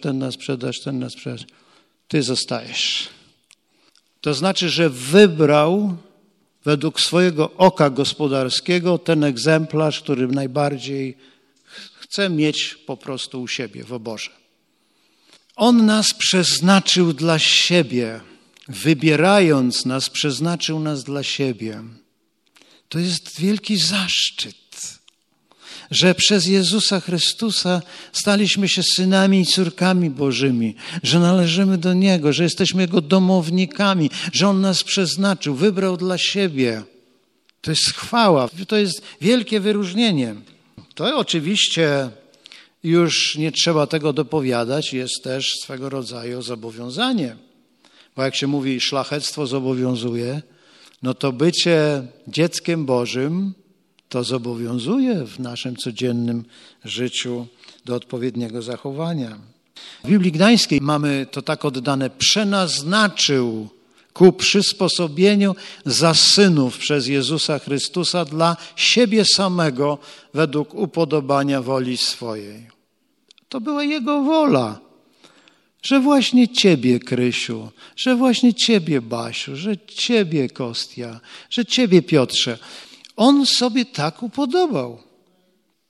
ty zostajesz. To znaczy, że wybrał według swojego oka gospodarskiego ten egzemplarz, który najbardziej chce mieć po prostu u siebie w oborze. On nas przeznaczył dla siebie. Wybierając nas, przeznaczył nas dla siebie. To jest wielki zaszczyt, że przez Jezusa Chrystusa staliśmy się synami i córkami Bożymi, że należymy do Niego, że jesteśmy Jego domownikami, że On nas przeznaczył, wybrał dla siebie. To jest chwała, to jest wielkie wyróżnienie. To oczywiście już nie trzeba tego dopowiadać, jest też swego rodzaju zobowiązanie. Bo jak się mówi, szlachectwo zobowiązuje, no to bycie dzieckiem Bożym to zobowiązuje w naszym codziennym życiu do odpowiedniego zachowania. W Biblii Gdańskiej mamy to tak oddane, przenaznaczył ku przysposobieniu za synów przez Jezusa Chrystusa dla siebie samego według upodobania woli swojej. To była Jego wola. Że właśnie Ciebie, Krysiu, że właśnie Ciebie, Basiu, że Ciebie, Kostia, że Ciebie, Piotrze. On sobie tak upodobał.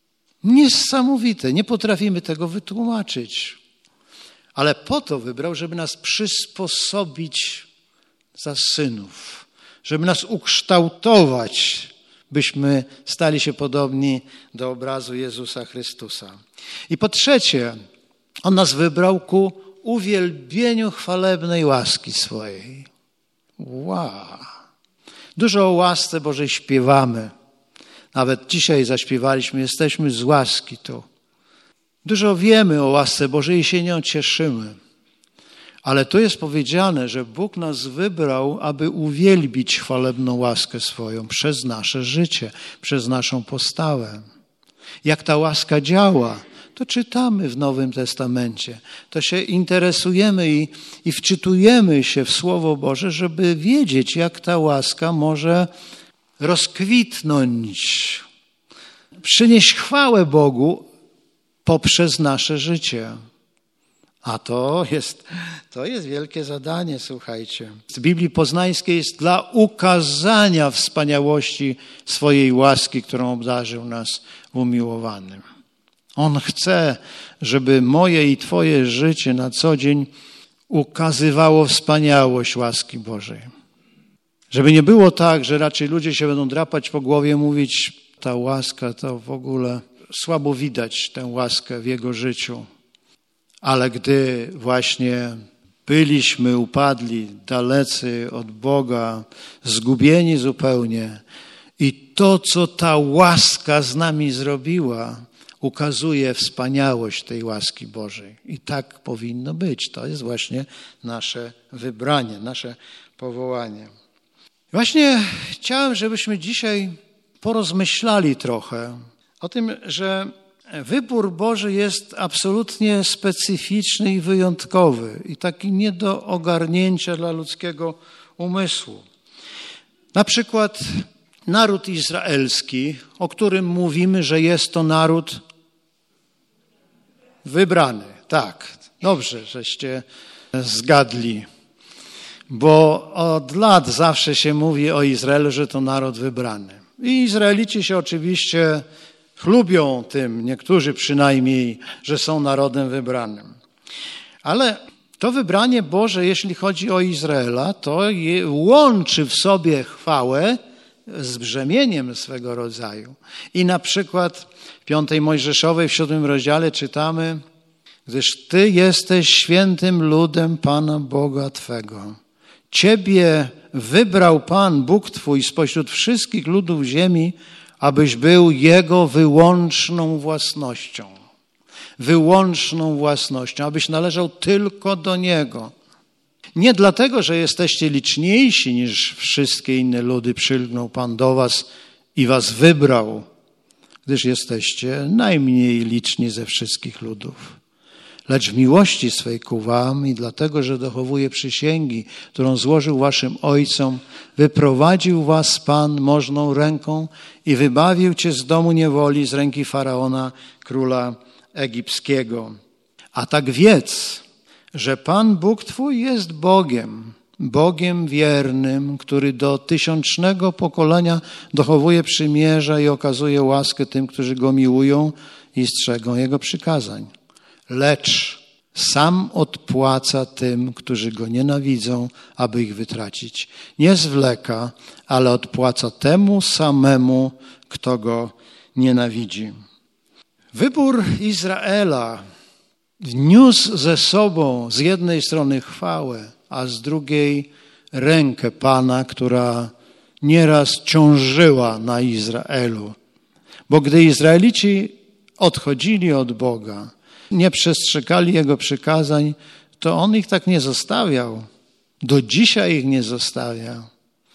Niesamowite, nie potrafimy tego wytłumaczyć. Ale po to wybrał, żeby nas przysposobić za synów, żeby nas ukształtować, byśmy stali się podobni do obrazu Jezusa Chrystusa. I po trzecie, On nas wybrał ku uwielbieniu chwalebnej łaski swojej. Wow! Dużo o łasce Bożej śpiewamy. Nawet dzisiaj zaśpiewaliśmy, jesteśmy z łaski tu. Dużo wiemy o łasce Bożej i się nią cieszymy. Ale tu jest powiedziane, że Bóg nas wybrał, aby uwielbić chwalebną łaskę swoją przez nasze życie, przez naszą postawę. Jak ta łaska działa, to czytamy w Nowym Testamencie. To się interesujemy i wczytujemy się w Słowo Boże, żeby wiedzieć, jak ta łaska może rozkwitnąć, przynieść chwałę Bogu poprzez nasze życie. A to jest wielkie zadanie, słuchajcie. Z Biblii Poznańskiej jest dla ukazania wspaniałości swojej łaski, którą obdarzył nas umiłowanym. On chce, żeby moje i Twoje życie na co dzień ukazywało wspaniałość łaski Bożej. Żeby nie było tak, że raczej ludzie się będą drapać po głowie, mówić, ta łaska to w ogóle słabo widać tę łaskę w jego życiu. Ale gdy właśnie byliśmy upadli, dalecy od Boga, zgubieni zupełnie i to, co ta łaska z nami zrobiła, ukazuje wspaniałość tej łaski Bożej. I tak powinno być. To jest właśnie nasze wybranie, nasze powołanie. Właśnie chciałem, żebyśmy dzisiaj porozmyślali trochę o tym, że wybór Boży jest absolutnie specyficzny i wyjątkowy i taki nie do ogarnięcia dla ludzkiego umysłu. Na przykład naród izraelski, o którym mówimy, że jest to naród wybrany. Tak, dobrze, żeście zgadli. Bo od lat zawsze się mówi o Izraelu, że to naród wybrany. I Izraelici się oczywiście chlubią tym, niektórzy przynajmniej, że są narodem wybranym. Ale to wybranie Boże, jeśli chodzi o Izraela, to łączy w sobie chwałę z brzemieniem swego rodzaju. I na przykład w 5 Mojżeszowej, w 7 rozdziale czytamy, gdyż Ty jesteś świętym ludem Pana Boga Twego. Ciebie wybrał Pan, Bóg Twój, spośród wszystkich ludów ziemi, abyś był Jego wyłączną własnością. Wyłączną własnością, abyś należał tylko do Niego. Nie dlatego, że jesteście liczniejsi niż wszystkie inne ludy, przylgnął Pan do was i was wybrał, gdyż jesteście najmniej liczni ze wszystkich ludów. Lecz w miłości swej ku wam i dlatego, że dochowuje przysięgi, którą złożył waszym ojcom, wyprowadził was Pan możną ręką i wybawił cię z domu niewoli, z ręki Faraona, króla egipskiego. A tak wiedz, że Pan Bóg Twój jest Bogiem, Bogiem wiernym, który do 1000 pokolenia dochowuje przymierza i okazuje łaskę tym, którzy Go miłują i strzegą Jego przykazań. Lecz sam odpłaca tym, którzy Go nienawidzą, aby ich wytracić. Nie zwleka, ale odpłaca temu samemu, kto Go nienawidzi. Wybór Izraela wniósł ze sobą z jednej strony chwałę, a z drugiej rękę Pana, która nieraz ciążyła na Izraelu. Bo gdy Izraelici odchodzili od Boga, nie przestrzegali Jego przykazań, to On ich tak nie zostawiał. Do dzisiaj ich nie zostawia,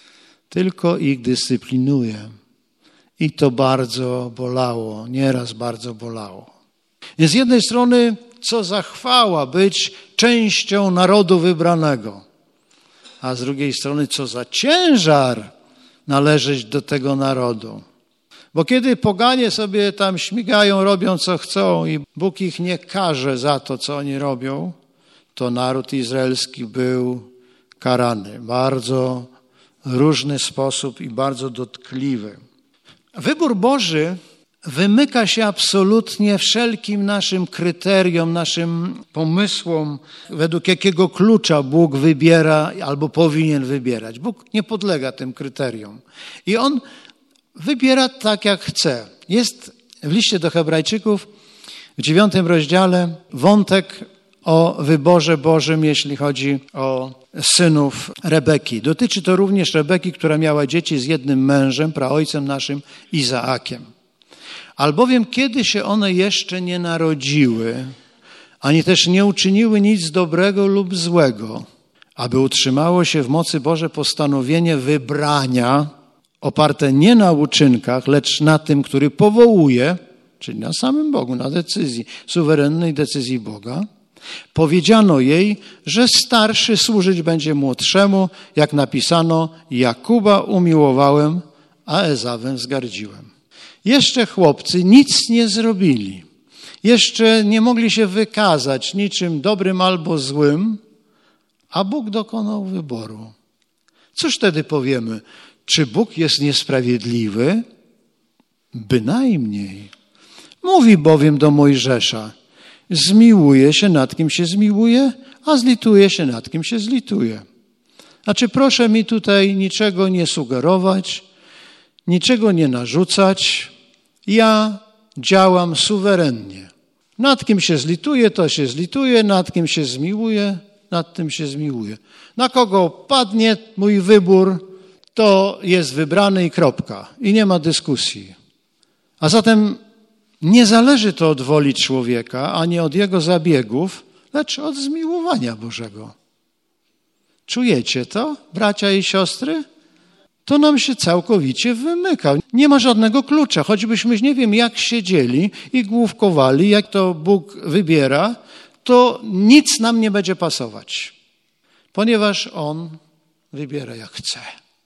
tylko ich dyscyplinuje. I to bardzo bolało, nieraz bardzo bolało. Z jednej strony, co za chwała być częścią narodu wybranego, a z drugiej strony, co za ciężar należeć do tego narodu. Bo kiedy poganie sobie tam śmigają, robią co chcą i Bóg ich nie karze za to, co oni robią, to naród izraelski był karany w bardzo różny sposób i bardzo dotkliwy. Wybór Boży wymyka się absolutnie wszelkim naszym kryteriom, naszym pomysłom, według jakiego klucza Bóg wybiera albo powinien wybierać. Bóg nie podlega tym kryteriom. I On wybiera tak, jak chce. Jest w liście do Hebrajczyków w 9 rozdziale wątek o wyborze Bożym, jeśli chodzi o synów Rebeki. Dotyczy to również Rebeki, która miała dzieci z jednym mężem, praojcem naszym Izaakiem. Albowiem kiedy się one jeszcze nie narodziły, ani też nie uczyniły nic dobrego lub złego, aby utrzymało się w mocy Boże postanowienie wybrania, oparte nie na uczynkach, lecz na tym, który powołuje, czyli na samym Bogu, na decyzji, suwerennej decyzji Boga, powiedziano jej, że starszy służyć będzie młodszemu, jak napisano, Jakuba umiłowałem, a Ezawem wzgardziłem. Jeszcze chłopcy nic nie zrobili. Jeszcze nie mogli się wykazać niczym dobrym albo złym, a Bóg dokonał wyboru. Cóż wtedy powiemy? Czy Bóg jest niesprawiedliwy? Bynajmniej. Mówi bowiem do Mojżesza, zmiłuje się nad kim się zmiłuje, a zlituje się nad kim się zlituje. Znaczy proszę mi tutaj niczego nie sugerować, niczego nie narzucać. Ja działam suwerennie. Nad kim się zlituje, to się zlituje, nad kim się zmiłuje, nad tym się zmiłuje. Na kogo padnie mój wybór, to jest wybrany i kropka. I nie ma dyskusji. A zatem nie zależy to od woli człowieka, ani od jego zabiegów, lecz od zmiłowania Bożego. Czujecie to, bracia i siostry? To nam się całkowicie wymyka. Nie ma żadnego klucza. Choćbyśmy nie wiem jak siedzieli i główkowali, jak to Bóg wybiera, to nic nam nie będzie pasować. Ponieważ On wybiera jak chce.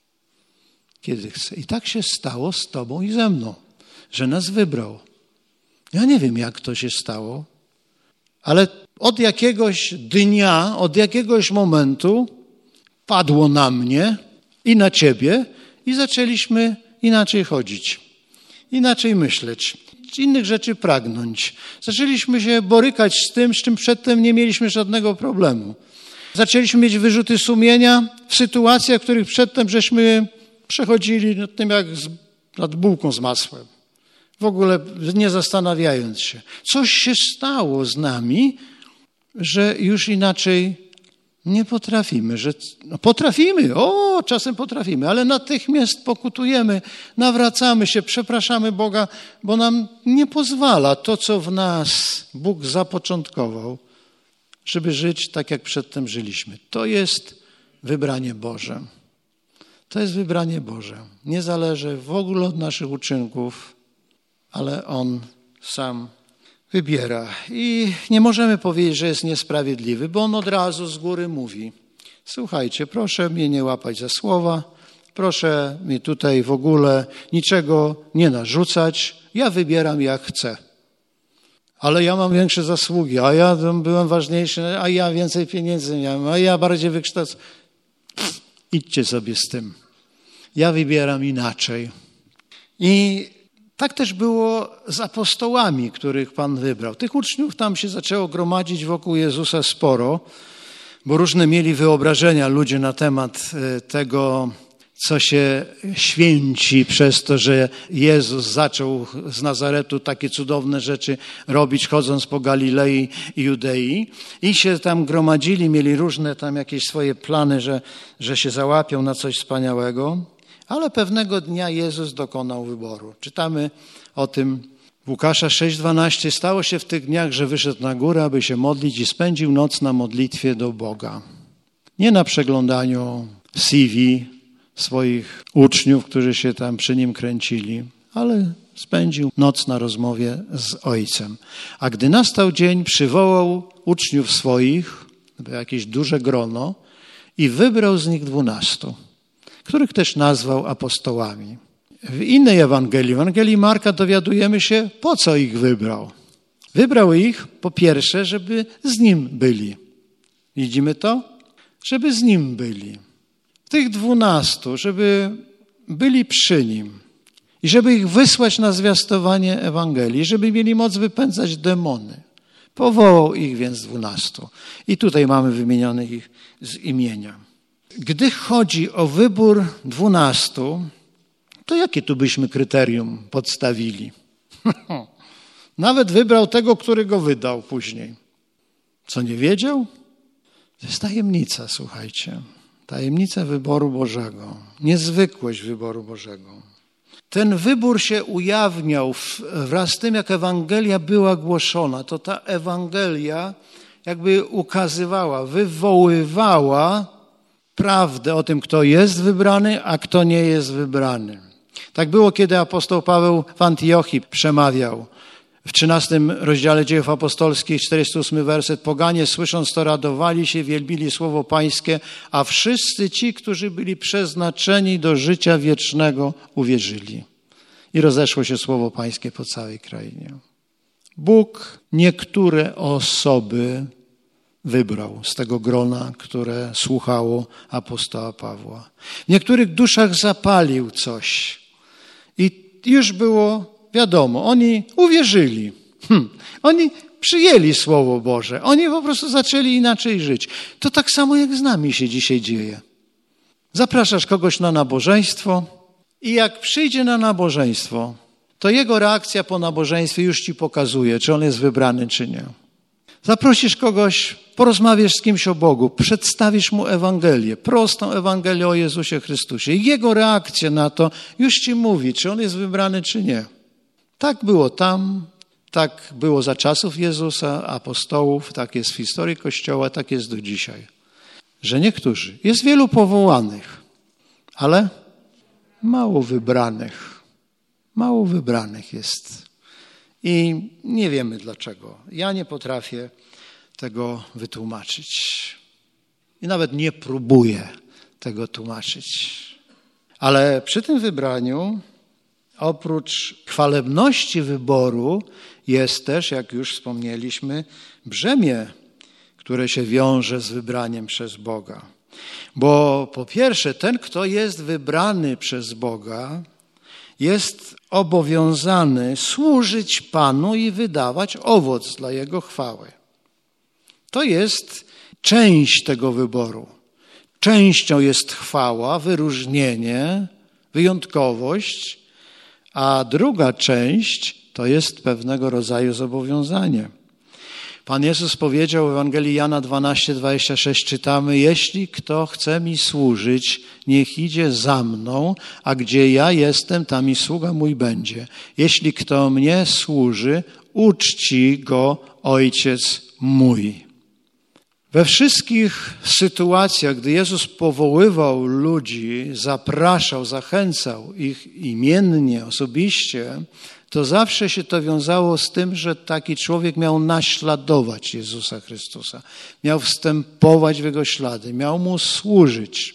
Kiedy chce. I tak się stało z Tobą i ze mną, że nas wybrał. Ja nie wiem, jak to się stało, ale od jakiegoś dnia, od jakiegoś momentu padło na mnie i na ciebie i zaczęliśmy inaczej chodzić, inaczej myśleć, innych rzeczy pragnąć. Zaczęliśmy się borykać z tym, z czym przedtem nie mieliśmy żadnego problemu. Zaczęliśmy mieć wyrzuty sumienia w sytuacjach, w których przedtem żeśmy przechodzili nad tym jak nad bułką z masłem. W ogóle nie zastanawiając się. Coś się stało z nami, że już inaczej nie potrafimy. Potrafimy, czasem potrafimy, ale natychmiast pokutujemy, nawracamy się, przepraszamy Boga, bo nam nie pozwala to, co w nas Bóg zapoczątkował, żeby żyć tak, jak przedtem żyliśmy. To jest wybranie Boże. To jest wybranie Boże. Nie zależy w ogóle od naszych uczynków, ale On sam wybiera. I nie możemy powiedzieć, że jest niesprawiedliwy, bo On od razu z góry mówi: słuchajcie, proszę mnie nie łapać za słowa, proszę mi tutaj w ogóle niczego nie narzucać, ja wybieram jak chcę. Ale ja mam większe zasługi, a ja byłem ważniejszy, a ja więcej pieniędzy miałem, a ja bardziej wykształcony. Idźcie sobie z tym. Ja wybieram inaczej. I tak też było z apostołami, których Pan wybrał. Tych uczniów tam się zaczęło gromadzić wokół Jezusa sporo, bo różne mieli wyobrażenia ludzie na temat tego, co się święci przez to, że Jezus zaczął z Nazaretu takie cudowne rzeczy robić, chodząc po Galilei i Judei. I się tam gromadzili, mieli różne tam jakieś swoje plany, że się załapią na coś wspaniałego. Ale pewnego dnia Jezus dokonał wyboru. Czytamy o tym w Łukasza 6:12. Stało się w tych dniach, że wyszedł na górę, aby się modlić i spędził noc na modlitwie do Boga. Nie na przeglądaniu CV swoich uczniów, którzy się tam przy nim kręcili, ale spędził noc na rozmowie z Ojcem. A gdy nastał dzień, przywołał uczniów swoich, jakieś duże grono, i wybrał z nich 12, których też nazwał apostołami. W innej Ewangelii Marka, dowiadujemy się, po co ich wybrał. Wybrał ich, po pierwsze, żeby z Nim byli. Widzimy to? Żeby z Nim byli. Tych 12, żeby byli przy Nim. i żeby ich wysłać na zwiastowanie Ewangelii, żeby mieli moc wypędzać demony. Powołał ich więc 12. I tutaj mamy wymienionych ich z imienia. Gdy chodzi o wybór 12, to jakie tu byśmy kryterium podstawili? Nawet wybrał tego, który go wydał później. Co, nie wiedział? To jest tajemnica, słuchajcie. Tajemnica wyboru Bożego. Niezwykłość wyboru Bożego. Ten wybór się ujawniał wraz z tym, jak Ewangelia była głoszona. To ta Ewangelia jakby ukazywała, wywoływała prawdę o tym, kto jest wybrany, a kto nie jest wybrany. Tak było, kiedy apostoł Paweł w Antiochii przemawiał. W 13 rozdziale Dziejów Apostolskich, 48 werset. Poganie słysząc to radowali się, wielbili słowo Pańskie, a wszyscy ci, którzy byli przeznaczeni do życia wiecznego, uwierzyli. I rozeszło się słowo Pańskie po całej krainie. Bóg niektóre osoby wybrał z tego grona, które słuchało apostoła Pawła. W niektórych duszach zapalił coś i już było wiadomo, oni uwierzyli. Oni przyjęli Słowo Boże. Oni po prostu zaczęli inaczej żyć. To tak samo jak z nami się dzisiaj dzieje. Zapraszasz kogoś na nabożeństwo i jak przyjdzie na nabożeństwo, to jego reakcja po nabożeństwie już ci pokazuje, czy on jest wybrany, czy nie. Zaprosisz kogoś, porozmawiasz z kimś o Bogu, przedstawisz mu Ewangelię, prostą Ewangelię o Jezusie Chrystusie. I jego reakcja na to już ci mówi, czy on jest wybrany, czy nie. Tak było tam, tak było za czasów Jezusa, apostołów, tak jest w historii Kościoła, tak jest do dzisiaj. Że niektórzy, jest wielu powołanych, ale mało wybranych. Mało wybranych jest. I nie wiemy dlaczego. Ja nie potrafię tego wytłumaczyć. I nawet nie próbuję tego tłumaczyć. Ale przy tym wybraniu, oprócz chwalebności wyboru, jest też, jak już wspomnieliśmy, brzemię, które się wiąże z wybraniem przez Boga. Bo po pierwsze, ten, kto jest wybrany przez Boga, jest obowiązany służyć Panu i wydawać owoc dla Jego chwały. To jest część tego wyboru. Częścią jest chwała, wyróżnienie, wyjątkowość, a druga część to jest pewnego rodzaju zobowiązanie. Pan Jezus powiedział w Ewangelii Jana 12:26 czytamy: jeśli kto chce mi służyć, niech idzie za mną, a gdzie ja jestem, tam i sługa mój będzie. Jeśli kto mnie służy, uczci go Ojciec mój. We wszystkich sytuacjach, gdy Jezus powoływał ludzi, zapraszał, zachęcał ich imiennie, osobiście, to zawsze się to wiązało z tym, że taki człowiek miał naśladować Jezusa Chrystusa. Miał wstępować w Jego ślady, miał Mu służyć.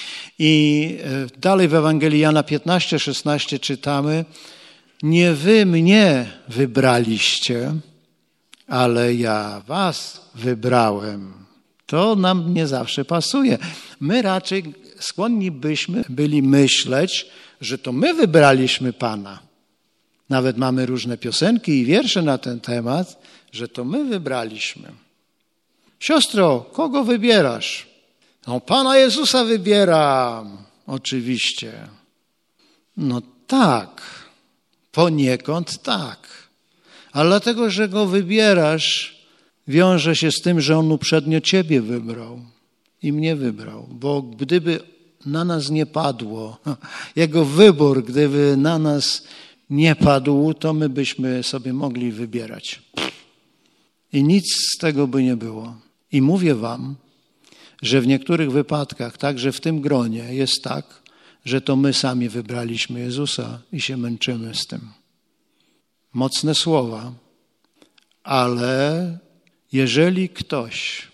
I dalej w Ewangelii Jana 15:16 czytamy: nie wy mnie wybraliście, ale ja was wybrałem. To nam nie zawsze pasuje. My raczej skłonni byśmy byli myśleć, że to my wybraliśmy Pana. Nawet mamy różne piosenki i wiersze na ten temat, że to my wybraliśmy. Siostro, kogo wybierasz? No, Pana Jezusa wybieram. Oczywiście. No tak, poniekąd tak. Ale dlatego, że Go wybierasz, wiąże się z tym, że On uprzednio Ciebie wybrał i mnie wybrał. Bo gdyby na nas nie padło, Jego wybór, gdyby na nas nie padł, to my byśmy sobie mogli wybierać. I nic z tego by nie było. I mówię wam, że w niektórych wypadkach, także w tym gronie, jest tak, że to my sami wybraliśmy Jezusa i się męczymy z tym. Mocne słowa, ale jeżeli ktoś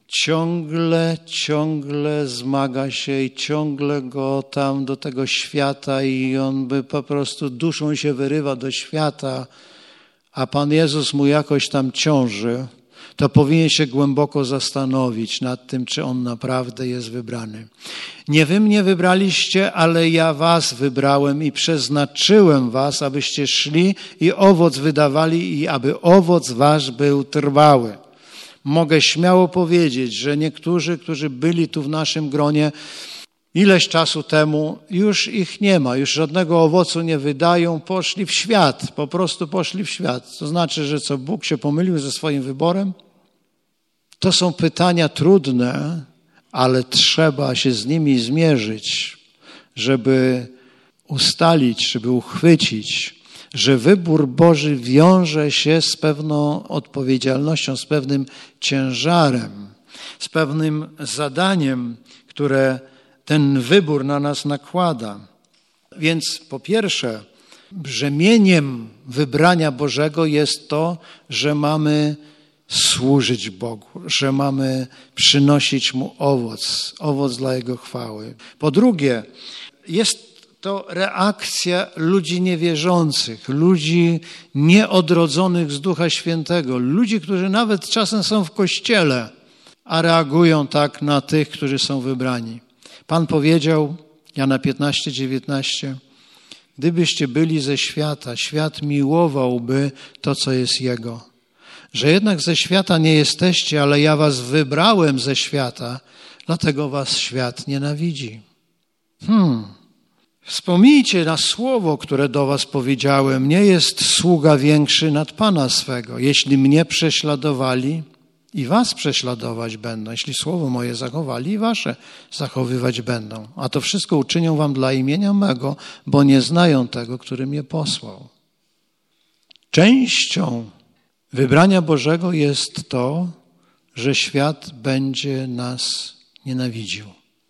ciągle zmaga się i ciągle go tam do tego świata i on by po prostu duszą się wyrywa do świata, a Pan Jezus mu jakoś tam ciąży, to powinien się głęboko zastanowić nad tym, czy on naprawdę jest wybrany. Nie wy mnie wybraliście, ale ja was wybrałem i przeznaczyłem was, abyście szli i owoc wydawali i aby owoc wasz był trwały. Mogę śmiało powiedzieć, że niektórzy, którzy byli tu w naszym gronie ileś czasu temu, już ich nie ma, już żadnego owocu nie wydają, poszli w świat, po prostu poszli w świat. To znaczy, że co, Bóg się pomylił ze swoim wyborem? To są pytania trudne, ale trzeba się z nimi zmierzyć, żeby ustalić, żeby uchwycić, że wybór Boży wiąże się z pewną odpowiedzialnością, z pewnym ciężarem, z pewnym zadaniem, które ten wybór na nas nakłada. Więc po pierwsze, brzemieniem wybrania Bożego jest to, że mamy służyć Bogu, że mamy przynosić Mu owoc dla Jego chwały. Po drugie, jest to reakcja ludzi niewierzących, ludzi nieodrodzonych z Ducha Świętego, ludzi, którzy nawet czasem są w kościele, a reagują tak na tych, którzy są wybrani. Pan powiedział, Jana 15:19, gdybyście byli ze świata, świat miłowałby to, co jest Jego. Że jednak ze świata nie jesteście, ale ja was wybrałem ze świata, dlatego was świat nienawidzi. Wspomnijcie na słowo, które do was powiedziałem. Nie jest sługa większy nad Pana swego. Jeśli mnie prześladowali, i was prześladować będą. Jeśli słowo moje zachowali, i wasze zachowywać będą. A to wszystko uczynią wam dla imienia mego, bo nie znają tego, który mnie posłał. Częścią wybrania Bożego jest to, że świat będzie nas nienawidził.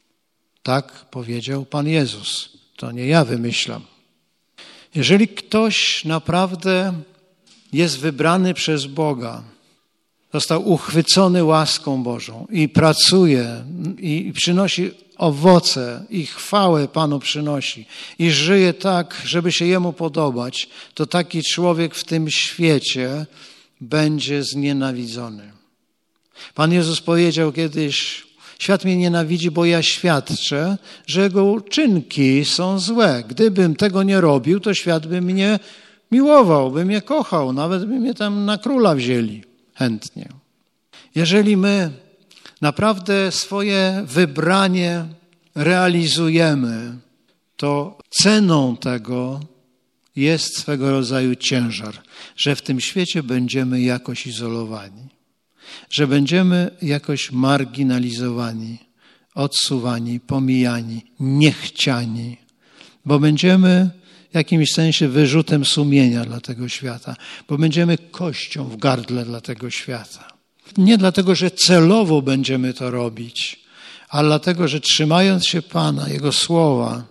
Tak powiedział Pan Jezus. To nie ja wymyślam. Jeżeli ktoś naprawdę jest wybrany przez Boga, został uchwycony łaską Bożą i pracuje i przynosi owoce i chwałę Panu przynosi i żyje tak, żeby się Jemu podobać, to taki człowiek w tym świecie będzie znienawidzony. Pan Jezus powiedział kiedyś, świat mnie nienawidzi, bo ja świadczę, że jego uczynki są złe. Gdybym tego nie robił, to świat by mnie miłował, by mnie kochał, nawet by mnie tam na króla wzięli chętnie. Jeżeli my naprawdę swoje wybranie realizujemy, to ceną tego jest swego rodzaju ciężar, że w tym świecie będziemy jakoś izolowani, że będziemy jakoś marginalizowani, odsuwani, pomijani, niechciani, bo będziemy w jakimś sensie wyrzutem sumienia dla tego świata, bo będziemy kością w gardle dla tego świata. Nie dlatego, że celowo będziemy to robić, ale dlatego, że trzymając się Pana, Jego słowa,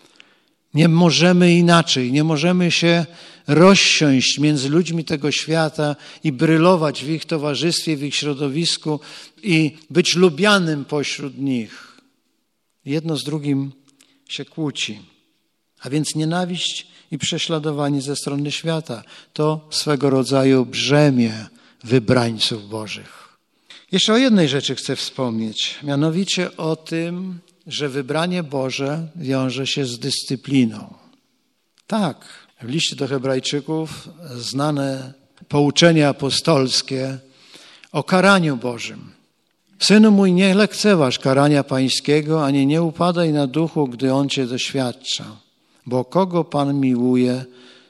nie możemy inaczej, nie możemy się rozsiąść między ludźmi tego świata i brylować w ich towarzystwie, w ich środowisku i być lubianym pośród nich. Jedno z drugim się kłóci. A więc nienawiść i prześladowanie ze strony świata to swego rodzaju brzemię wybrańców Bożych. Jeszcze o jednej rzeczy chcę wspomnieć, mianowicie o tym, że wybranie Boże wiąże się z dyscypliną. Tak, w liście do Hebrajczyków znane pouczenie apostolskie o karaniu Bożym. Synu mój, nie lekceważ karania pańskiego, ani nie upadaj na duchu, gdy on cię doświadcza. Bo kogo Pan miłuje,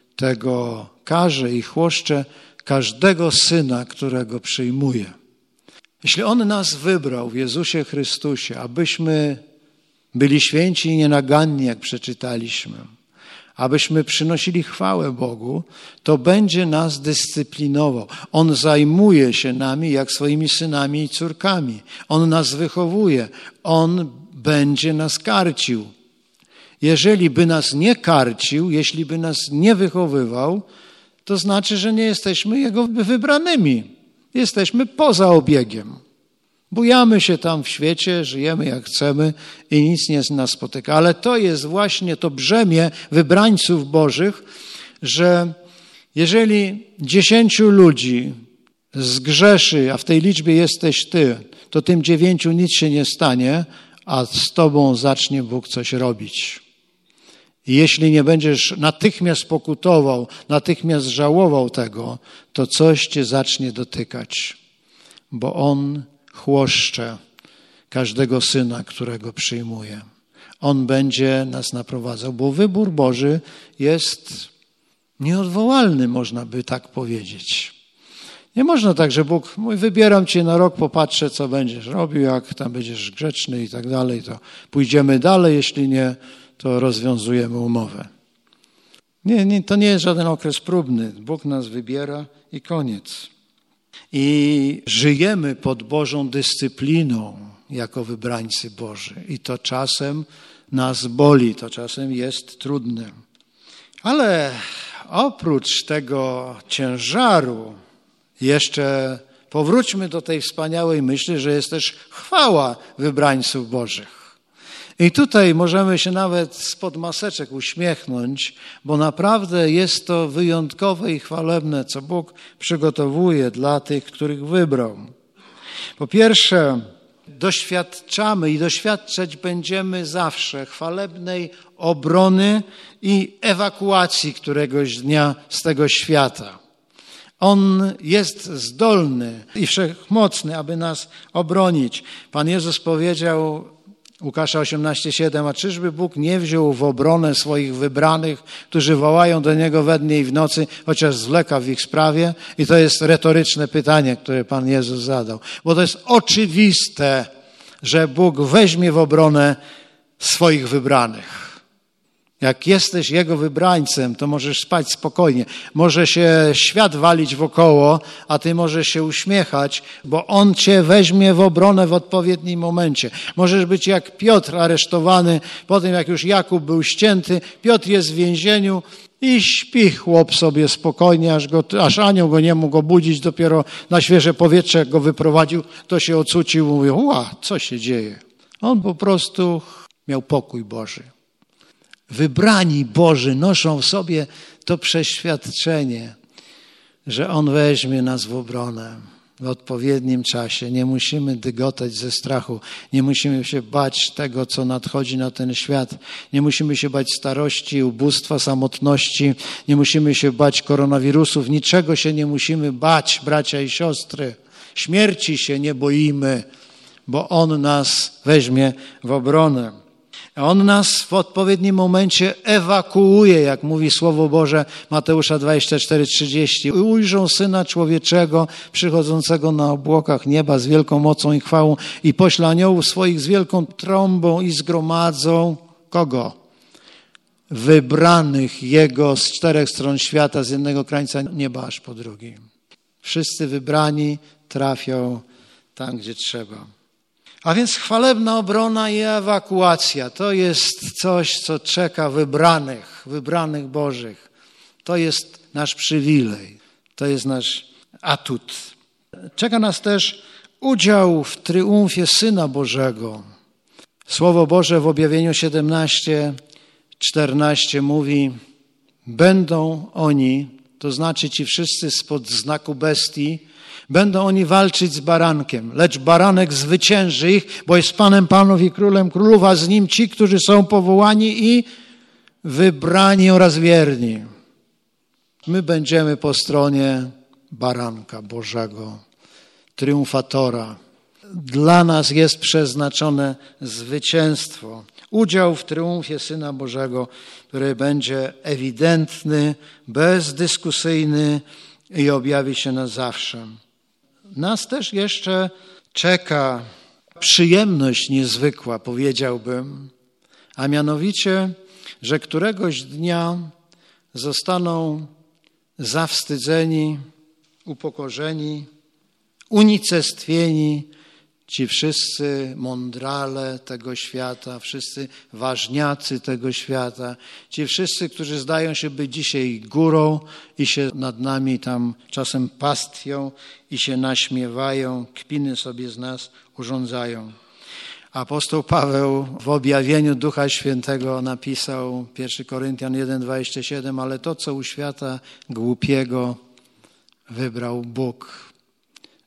tego karze i chłoszcze każdego syna, którego przyjmuje. Jeśli On nas wybrał w Jezusie Chrystusie, abyśmy byli święci i nienaganni, jak przeczytaliśmy, abyśmy przynosili chwałę Bogu, to będzie nas dyscyplinował. On zajmuje się nami jak swoimi synami i córkami. On nas wychowuje. On będzie nas karcił. Jeżeli by nas nie karcił, jeśli by nas nie wychowywał, to znaczy, że nie jesteśmy Jego wybranymi. Jesteśmy poza obiegiem. Bujamy się tam w świecie, żyjemy jak chcemy i nic nie nas spotyka. Ale to jest właśnie to brzemię wybrańców Bożych, że jeżeli 10 ludzi zgrzeszy, a w tej liczbie jesteś ty, to tym 9 nic się nie stanie, a z tobą zacznie Bóg coś robić. I jeśli nie będziesz natychmiast pokutował, natychmiast żałował tego, to coś cię zacznie dotykać, bo On chłoszcze każdego syna, którego przyjmuje. On będzie nas naprowadzał, bo wybór Boży jest nieodwołalny, można by tak powiedzieć. Nie można tak, że Bóg mówi, wybieram cię na rok, popatrzę, co będziesz robił, jak tam będziesz grzeczny i tak dalej, to pójdziemy dalej, jeśli nie, to rozwiązujemy umowę. Nie, to nie jest żaden okres próbny. Bóg nas wybiera i koniec. I żyjemy pod Bożą dyscypliną jako wybrańcy Boży. I to czasem nas boli, to czasem jest trudne. Ale oprócz tego ciężaru jeszcze powróćmy do tej wspaniałej myśli, że jest też chwała wybrańców Bożych. I tutaj możemy się nawet spod maseczek uśmiechnąć, bo naprawdę jest to wyjątkowe i chwalebne, co Bóg przygotowuje dla tych, których wybrał. Po pierwsze, doświadczamy i doświadczać będziemy zawsze chwalebnej obrony i ewakuacji któregoś dnia z tego świata. On jest zdolny i wszechmocny, aby nas obronić. Pan Jezus powiedział, Łukasza 18:7, a czyżby Bóg nie wziął w obronę swoich wybranych, którzy wołają do Niego we dnie i w nocy, chociaż zwleka w ich sprawie? I to jest retoryczne pytanie, które Pan Jezus zadał. Bo to jest oczywiste, że Bóg weźmie w obronę swoich wybranych. Jak jesteś Jego wybrańcem, to możesz spać spokojnie. Może się świat walić wokoło, a ty możesz się uśmiechać, bo On cię weźmie w obronę w odpowiednim momencie. Możesz być jak Piotr aresztowany, po tym jak już Jakub był ścięty, Piotr jest w więzieniu i śpi chłop sobie spokojnie, aż anioł go nie mógł obudzić, dopiero na świeże powietrze, jak go wyprowadził, to się ocucił i mówił, co się dzieje? On po prostu miał pokój Boży. Wybrani Boży noszą w sobie to przeświadczenie, że On weźmie nas w obronę w odpowiednim czasie. Nie musimy dygotać ze strachu, nie musimy się bać tego, co nadchodzi na ten świat. Nie musimy się bać starości, ubóstwa, samotności. Nie musimy się bać koronawirusów. Niczego się nie musimy bać, bracia i siostry. Śmierci się nie boimy, bo On nas weźmie w obronę. On nas w odpowiednim momencie ewakuuje, jak mówi Słowo Boże Mateusza 24:30. Ujrzą Syna Człowieczego przychodzącego na obłokach nieba z wielką mocą i chwałą i pośle aniołów swoich z wielką trąbą i zgromadzą kogo? Wybranych Jego z 4 stron świata, z jednego krańca nieba aż po drugi. Wszyscy wybrani trafią tam, gdzie trzeba. A więc chwalebna obrona i ewakuacja to jest coś, co czeka wybranych Bożych. To jest nasz przywilej, to jest nasz atut. Czeka nas też udział w triumfie Syna Bożego. Słowo Boże w Objawieniu 17:14 mówi, będą oni, to znaczy ci wszyscy spod znaku bestii, będą oni walczyć z barankiem, lecz baranek zwycięży ich, bo jest Panem Panów i Królem Królów, a z Nim ci, którzy są powołani i wybrani oraz wierni. My będziemy po stronie baranka Bożego, triumfatora. Dla nas jest przeznaczone zwycięstwo. Udział w triumfie Syna Bożego, który będzie ewidentny, bezdyskusyjny i objawi się na zawsze. Nas też jeszcze czeka przyjemność niezwykła, powiedziałbym, a mianowicie, że któregoś dnia zostaną zawstydzeni, upokorzeni, unicestwieni ci wszyscy mądrale tego świata, wszyscy ważniacy tego świata, ci wszyscy, którzy zdają się być dzisiaj górą i się nad nami tam czasem pastwią i się naśmiewają, kpiny sobie z nas urządzają. Apostoł Paweł w objawieniu Ducha Świętego napisał 1 Koryntian 1:27, ale to, co u świata głupiego wybrał Bóg.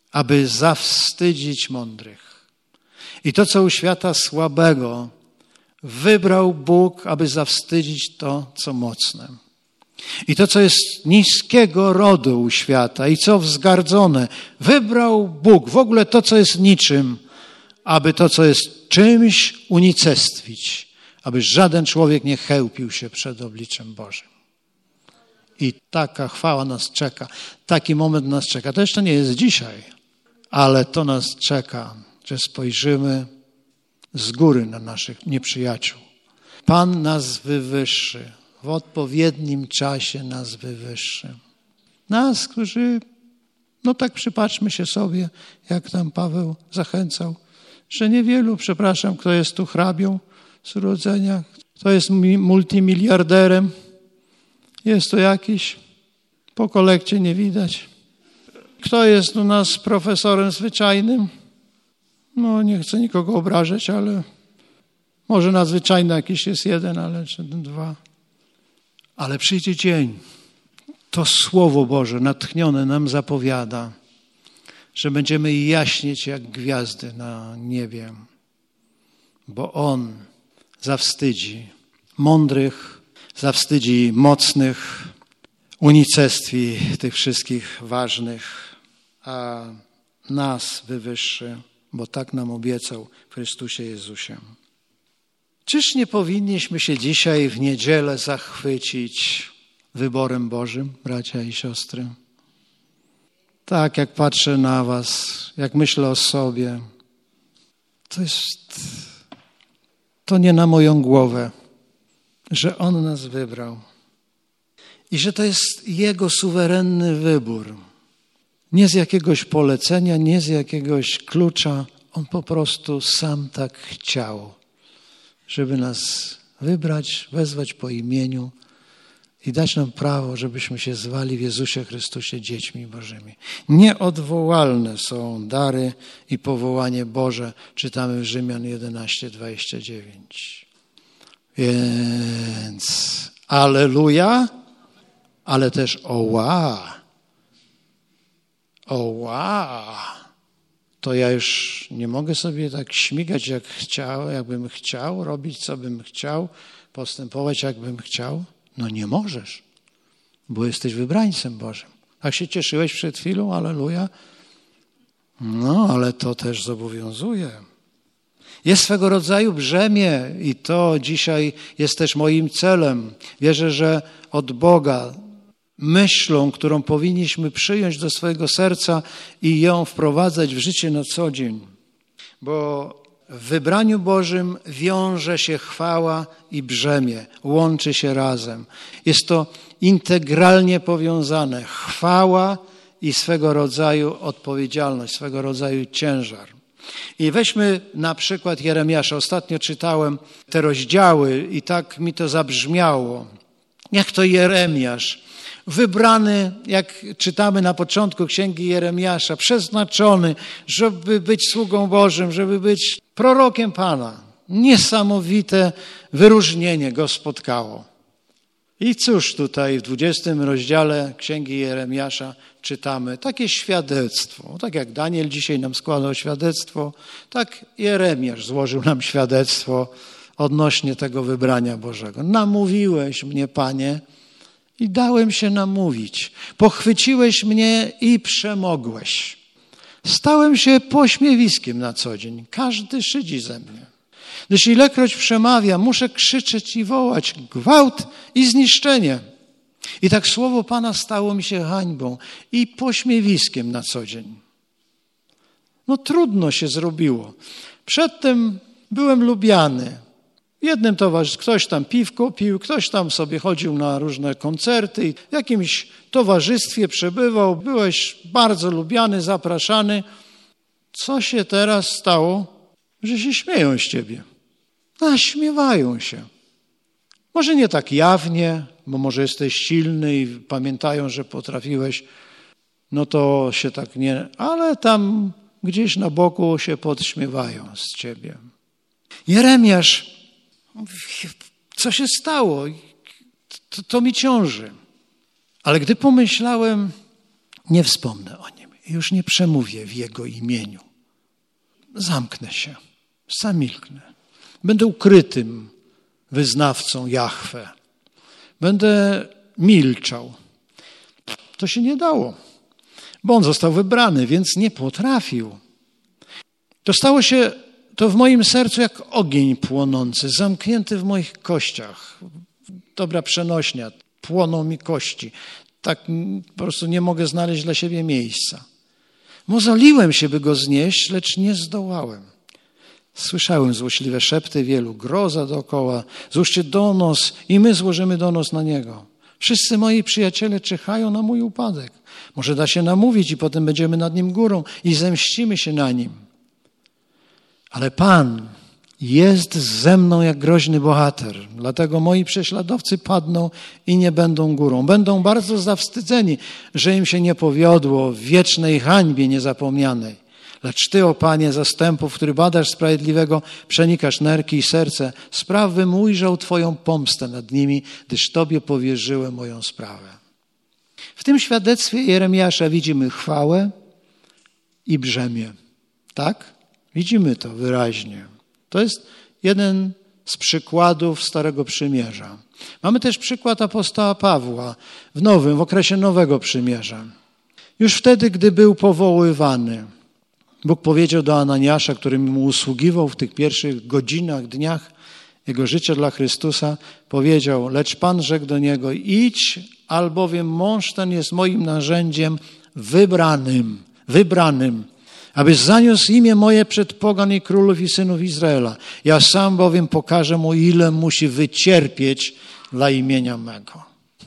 aby zawstydzić mądrych. I to, co u świata słabego, wybrał Bóg, aby zawstydzić to, co mocne. I to, co jest niskiego rodu u świata i co wzgardzone, wybrał Bóg, w ogóle to, co jest niczym, aby to, co jest czymś, unicestwić, aby żaden człowiek nie chełpił się przed obliczem Bożym. I taka chwała nas czeka, taki moment nas czeka. To jeszcze nie jest dzisiaj, ale to nas czeka, że spojrzymy z góry na naszych nieprzyjaciół. Pan nas wywyższy, w odpowiednim czasie nas wywyższy. Nas, którzy, tak przypatrzmy się sobie, jak tam Paweł zachęcał, że niewielu, przepraszam, kto jest tu hrabią z urodzenia, kto jest multimiliarderem, jest to jakiś, po kolekcie nie widać. Kto jest u nas profesorem zwyczajnym? Nie chcę nikogo obrażać, ale może nadzwyczajny jakiś jest jeden, ale czy dwa. Ale przyjdzie dzień, to Słowo Boże natchnione nam zapowiada, że będziemy jaśnieć jak gwiazdy na niebie, bo On zawstydzi mądrych, zawstydzi mocnych, unicestwi tych wszystkich ważnych, a nas wywyższy, bo tak nam obiecał w Chrystusie Jezusie. Czyż nie powinniśmy się dzisiaj w niedzielę zachwycić wyborem Bożym, bracia i siostry? Tak, jak patrzę na was, jak myślę o sobie, to nie na moją głowę, że On nas wybrał i że to jest Jego suwerenny wybór. Nie z jakiegoś polecenia, nie z jakiegoś klucza. On po prostu sam tak chciał, żeby nas wybrać, wezwać po imieniu i dać nam prawo, żebyśmy się zwali w Jezusie Chrystusie dziećmi Bożymi. Nieodwołalne są dary i powołanie Boże, czytamy w Rzymian 11:29. Więc alleluja, ale też oła. To ja już nie mogę sobie tak śmigać jakbym chciał, robić co bym chciał, postępować jakbym chciał. Nie możesz, bo jesteś wybrańcem Bożym. Tak się cieszyłeś przed chwilą, alleluja. Ale to też zobowiązuje. Jest swego rodzaju brzemię i to dzisiaj jest też moim celem. Wierzę, że od Boga myślą, którą powinniśmy przyjąć do swojego serca i ją wprowadzać w życie na co dzień. Bo w wybraniu Bożym wiąże się chwała i brzemię, łączy się razem. Jest to integralnie powiązane. Chwała i swego rodzaju odpowiedzialność, swego rodzaju ciężar. I weźmy na przykład Jeremiasza. Ostatnio czytałem te rozdziały i tak mi to zabrzmiało. Jak to Jeremiasz, wybrany, jak czytamy na początku Księgi Jeremiasza, przeznaczony, żeby być sługą Bożym, żeby być prorokiem Pana. Niesamowite wyróżnienie go spotkało. I cóż tutaj w 20 rozdziale Księgi Jeremiasza czytamy takie świadectwo. Tak jak Daniel dzisiaj nam składał świadectwo, tak Jeremiasz złożył nam świadectwo odnośnie tego wybrania Bożego. Namówiłeś mnie, Panie, i dałem się namówić. Pochwyciłeś mnie i przemogłeś. Stałem się pośmiewiskiem na co dzień. Każdy szydzi ze mnie. Gdyż ilekroć przemawiam, muszę krzyczeć i wołać gwałt i zniszczenie. I tak słowo Pana stało mi się hańbą i pośmiewiskiem na co dzień. Trudno się zrobiło. Przedtem byłem lubiany. Jednym ktoś tam piwko pił, ktoś tam sobie chodził na różne koncerty i w jakimś towarzystwie przebywał. Byłeś bardzo lubiany, zapraszany. Co się teraz stało, że się śmieją z ciebie? Naśmiewają się. Może nie tak jawnie, bo może jesteś silny i pamiętają, że potrafiłeś, to się tak nie... Ale tam gdzieś na boku się podśmiewają z ciebie. Jeremiasz, co się stało? To mi ciąży. Ale gdy pomyślałem, nie wspomnę o nim. Już nie przemówię w Jego imieniu. Zamknę się, zamilknę. Będę ukrytym wyznawcą Jahwe. Będę milczał. To się nie dało, bo on został wybrany, więc nie potrafił. To stało się to w moim sercu jak ogień płonący, zamknięty w moich kościach. Dobra przenośnia, płoną mi kości. Tak po prostu nie mogę znaleźć dla siebie miejsca. Mozoliłem się, by go znieść, lecz nie zdołałem. Słyszałem złośliwe szepty wielu, groza dookoła. Złóżcie donos i my złożymy donos na niego. Wszyscy moi przyjaciele czyhają na mój upadek. Może da się namówić i potem będziemy nad nim górą i zemścimy się na nim. Ale Pan jest ze mną jak groźny bohater. Dlatego moi prześladowcy padną i nie będą górą. Będą bardzo zawstydzeni, że im się nie powiodło w wiecznej hańbie niezapomnianej. Lecz Ty, o Panie zastępów, który badasz sprawiedliwego, przenikasz nerki i serce, spraw bym ujrzał Twoją pomstę nad nimi, gdyż Tobie powierzyłem moją sprawę. W tym świadectwie Jeremiasza widzimy chwałę i brzemię. Tak? Widzimy to wyraźnie. To jest jeden z przykładów Starego Przymierza. Mamy też przykład apostoła Pawła w okresie Nowego Przymierza. Już wtedy, gdy był powoływany, Bóg powiedział do Ananiasza, który mu usługiwał w tych pierwszych godzinach, dniach jego życia dla Chrystusa, powiedział, lecz Pan rzekł do niego, idź, albowiem mąż ten jest moim narzędziem wybranym, abyś zaniósł imię moje przed pogan i królów i synów Izraela. Ja sam bowiem pokażę mu, ile musi wycierpieć dla imienia mego.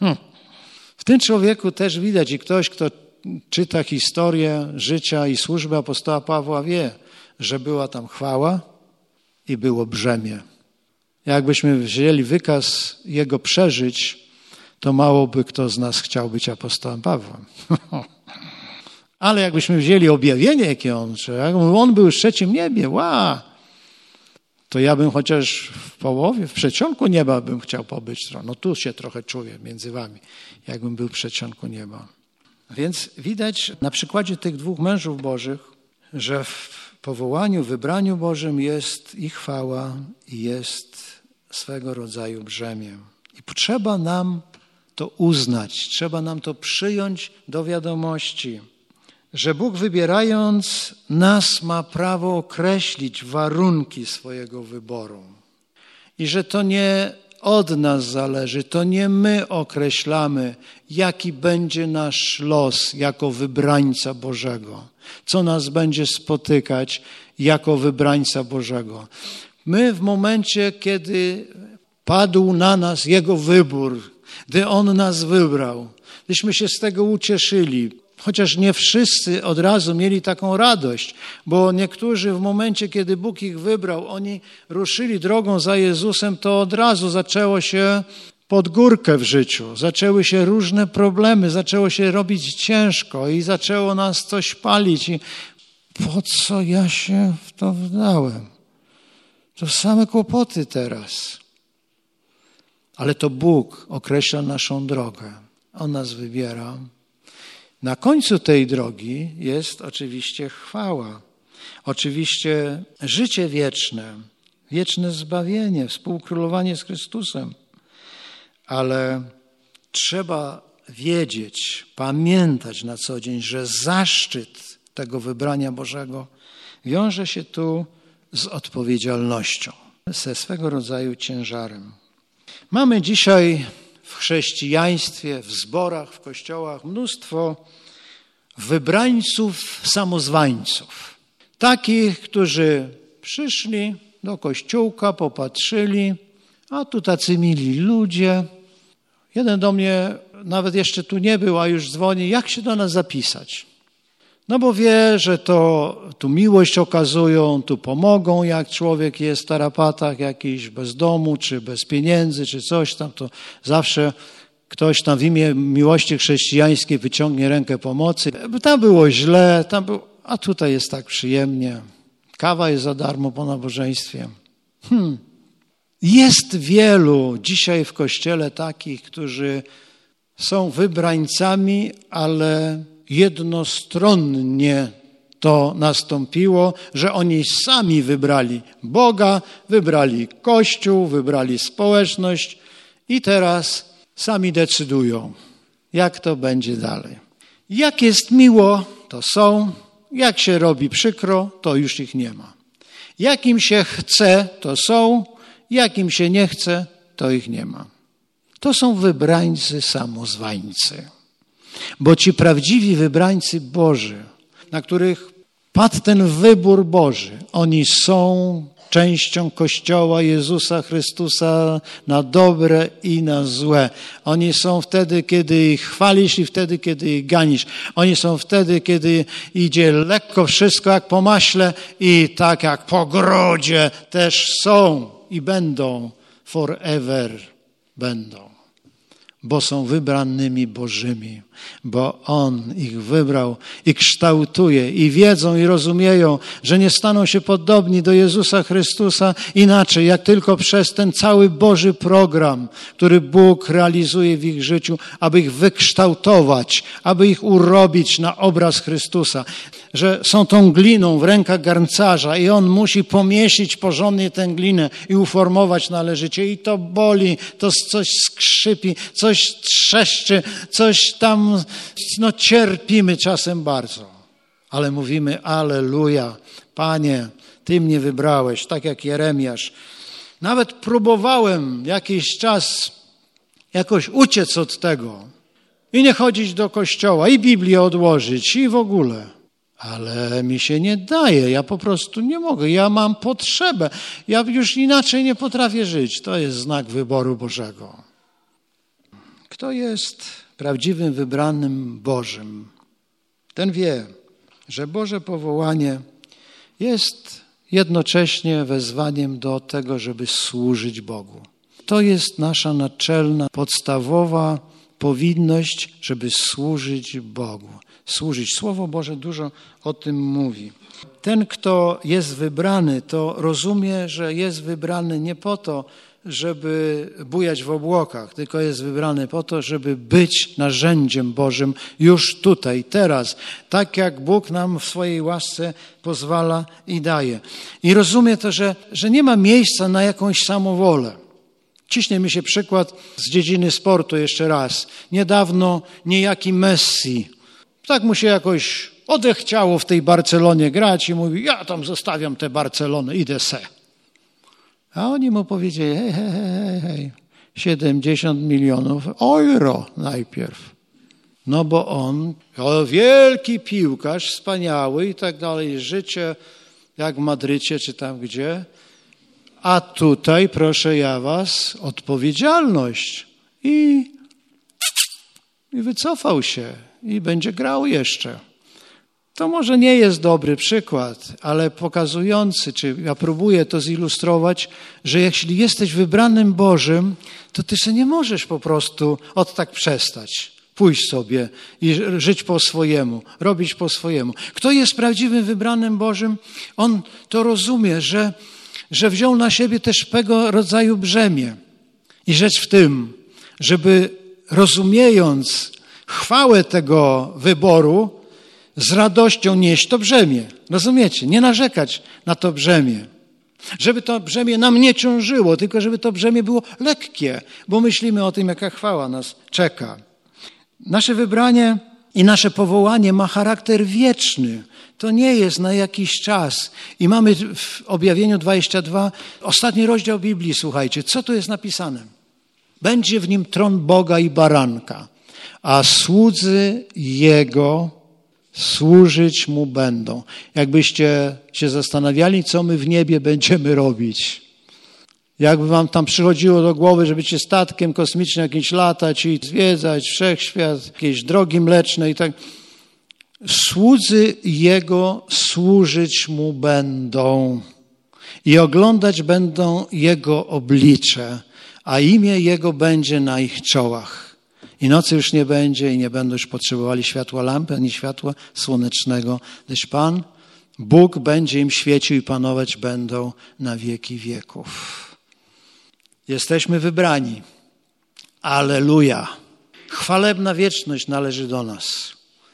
W tym człowieku też widać i ktoś, kto czyta historię życia i służby apostoła Pawła, wie, że była tam chwała i było brzemię. Jakbyśmy wzięli wykaz jego przeżyć, to mało by kto z nas chciał być apostołem Pawłem. Ale jakbyśmy wzięli objawienie, jakie on był w trzecim niebie, to ja bym chociaż w połowie, w przedsionku nieba bym chciał pobyć. No tu się trochę czuję między wami, jakbym był w przedsionku nieba. Więc widać na przykładzie tych dwóch mężów bożych, że w powołaniu, wybraniu Bożym jest i chwała, i jest swego rodzaju brzemię. I trzeba nam to uznać, trzeba nam to przyjąć do wiadomości, że Bóg wybierając nas ma prawo określić warunki swojego wyboru. I że to nie od nas zależy, to nie my określamy, jaki będzie nasz los jako wybrańca Bożego, co nas będzie spotykać jako wybrańca Bożego. My w momencie, kiedy padł na nas Jego wybór, gdy On nas wybrał, gdyśmy się z tego ucieszyli, chociaż nie wszyscy od razu mieli taką radość, bo niektórzy w momencie, kiedy Bóg ich wybrał, oni ruszyli drogą za Jezusem, to od razu zaczęło się pod górkę w życiu. Zaczęły się różne problemy, zaczęło się robić ciężko i zaczęło nas coś palić. I po co ja się w to wdałem? To same kłopoty teraz. Ale to Bóg określa naszą drogę. On nas wybiera. Na końcu tej drogi jest oczywiście chwała, oczywiście życie wieczne, wieczne zbawienie, współkrólowanie z Chrystusem. Ale trzeba wiedzieć, pamiętać na co dzień, że zaszczyt tego wybrania Bożego wiąże się tu z odpowiedzialnością, ze swego rodzaju ciężarem. Mamy dzisiaj w chrześcijaństwie, w zborach, w kościołach mnóstwo wybrańców, samozwańców. Takich, którzy przyszli do kościółka, popatrzyli, a tu tacy mili ludzie. Jeden do mnie nawet jeszcze tu nie był, a już dzwoni, jak się do nas zapisać? No bo wie, że to tu miłość okazują, tu pomogą, jak człowiek jest w tarapatach jakiś, bez domu, czy bez pieniędzy, czy coś tam, to zawsze ktoś tam w imię miłości chrześcijańskiej wyciągnie rękę pomocy. Tam było źle, a tutaj jest tak przyjemnie. Kawa jest za darmo po nabożeństwie. Jest wielu dzisiaj w Kościele takich, którzy są wybrańcami, ale jednostronnie to nastąpiło, że oni sami wybrali Boga, wybrali Kościół, wybrali społeczność i teraz sami decydują, jak to będzie dalej. Jak jest miło, to są, jak się robi przykro, to już ich nie ma. Jak im się chce, to są, jak im się nie chce, to ich nie ma. To są wybrańcy samozwańcy. Bo ci prawdziwi wybrańcy Boży, na których padł ten wybór Boży, oni są częścią Kościoła Jezusa Chrystusa na dobre i na złe. Oni są wtedy, kiedy ich chwalisz i wtedy, kiedy ich ganisz. Oni są wtedy, kiedy idzie lekko wszystko jak po maśle i tak jak po grodzie też są i będą forever będą. Bo są wybranymi Bożymi, bo On ich wybrał i kształtuje i wiedzą i rozumieją, że nie staną się podobni do Jezusa Chrystusa inaczej, jak tylko przez ten cały Boży program, który Bóg realizuje w ich życiu, aby ich wykształtować, aby ich urobić na obraz Chrystusa. Że są tą gliną w rękach garncarza i on musi pomieścić porządnie tę glinę i uformować należycie. I to boli, to coś skrzypi, coś trzeszczy, coś tam, cierpimy czasem bardzo. Ale mówimy, alleluja, Panie, Ty mnie wybrałeś, tak jak Jeremiasz. Nawet próbowałem jakiś czas jakoś uciec od tego i nie chodzić do kościoła i Biblię odłożyć i w ogóle. Ale mi się nie daje, ja po prostu nie mogę, ja mam potrzebę, ja już inaczej nie potrafię żyć. To jest znak wyboru Bożego. Kto jest prawdziwym wybranym Bożym? Ten wie, że Boże powołanie jest jednocześnie wezwaniem do tego, żeby służyć Bogu. To jest nasza naczelna, podstawowa powinność, żeby służyć Bogu. Służyć. Słowo Boże dużo o tym mówi. Ten, kto jest wybrany, to rozumie, że jest wybrany nie po to, żeby bujać w obłokach, tylko jest wybrany po to, żeby być narzędziem Bożym już tutaj, teraz, tak jak Bóg nam w swojej łasce pozwala i daje. I rozumie to, że nie ma miejsca na jakąś samowolę. Ciśnie mi się przykład z dziedziny sportu jeszcze raz. Niedawno niejaki Messi, tak mu się jakoś odechciało w tej Barcelonie grać i mówi, ja tam zostawiam tę Barcelonę, idę se. A oni mu powiedzieli, hej, 70 milionów euro najpierw. No bo on, wielki piłkarz, wspaniały i tak dalej, życie jak w Madrycie czy tam gdzie. A tutaj, proszę ja was, odpowiedzialność. I wycofał się i będzie grał jeszcze. To może nie jest dobry przykład, ale pokazujący, czy ja próbuję to zilustrować, że jeśli jesteś wybranym Bożym, to ty się nie możesz po prostu od tak przestać. Pójść sobie i żyć po swojemu, robić po swojemu. Kto jest prawdziwym wybranym Bożym? On to rozumie, że wziął na siebie też pewnego rodzaju brzemię. I rzecz w tym, żeby rozumiejąc chwałę tego wyboru, z radością nieść to brzemię. Rozumiecie? Nie narzekać na to brzemię. Żeby to brzemię nam nie ciążyło, tylko żeby to brzemię było lekkie, bo myślimy o tym, jaka chwała nas czeka. Nasze wybranie i nasze powołanie ma charakter wieczny. To nie jest na jakiś czas. I mamy w Objawieniu 22 ostatni rozdział Biblii, słuchajcie. Co tu jest napisane? Będzie w nim tron Boga i Baranka, a słudzy Jego służyć Mu będą. Jakbyście się zastanawiali, co my w niebie będziemy robić. Jakby wam tam przychodziło do głowy, żebyście statkiem kosmicznym jakimś latać i zwiedzać wszechświat, jakieś drogi mleczne i tak. Słudzy Jego służyć Mu będą i oglądać będą Jego oblicze, a imię Jego będzie na ich czołach. I nocy już nie będzie i nie będą już potrzebowali światła lampy ani światła słonecznego, gdyż Pan, Bóg będzie im świecił i panować będą na wieki wieków. Jesteśmy wybrani. Alleluja. Chwalebna wieczność należy do nas.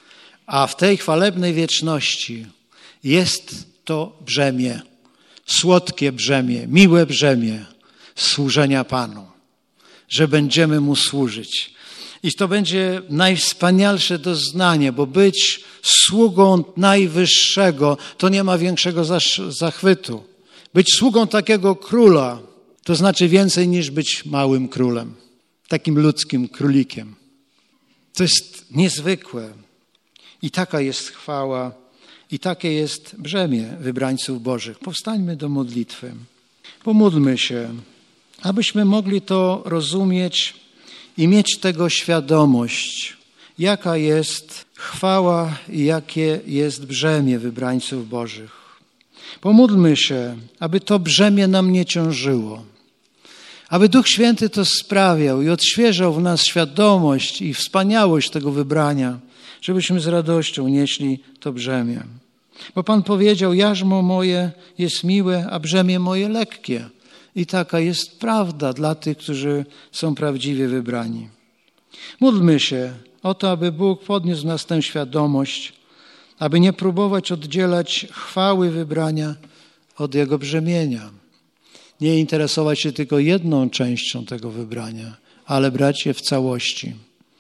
A w tej chwalebnej wieczności jest to brzemię, słodkie brzemię, miłe brzemię służenia Panu, że będziemy Mu służyć. I to będzie najwspanialsze doznanie, bo być sługą Najwyższego to nie ma większego zachwytu. Być sługą takiego króla to znaczy więcej niż być małym królem, takim ludzkim królikiem. To jest niezwykłe. I taka jest chwała, i takie jest brzemię wybrańców Bożych. Powstańmy do modlitwy. Pomódlmy się, abyśmy mogli to rozumieć i mieć tego świadomość, jaka jest chwała i jakie jest brzemię wybrańców Bożych. Pomódlmy się, aby to brzemię nam nie ciążyło, aby Duch Święty to sprawiał i odświeżał w nas świadomość i wspaniałość tego wybrania, żebyśmy z radością nieśli to brzemię. Bo Pan powiedział, jarzmo moje jest miłe, a brzemię moje lekkie. I taka jest prawda dla tych, którzy są prawdziwie wybrani. Módlmy się o to, aby Bóg podniósł w nas tę świadomość, aby nie próbować oddzielać chwały wybrania od Jego brzemienia. Nie interesować się tylko jedną częścią tego wybrania, ale brać je w całości.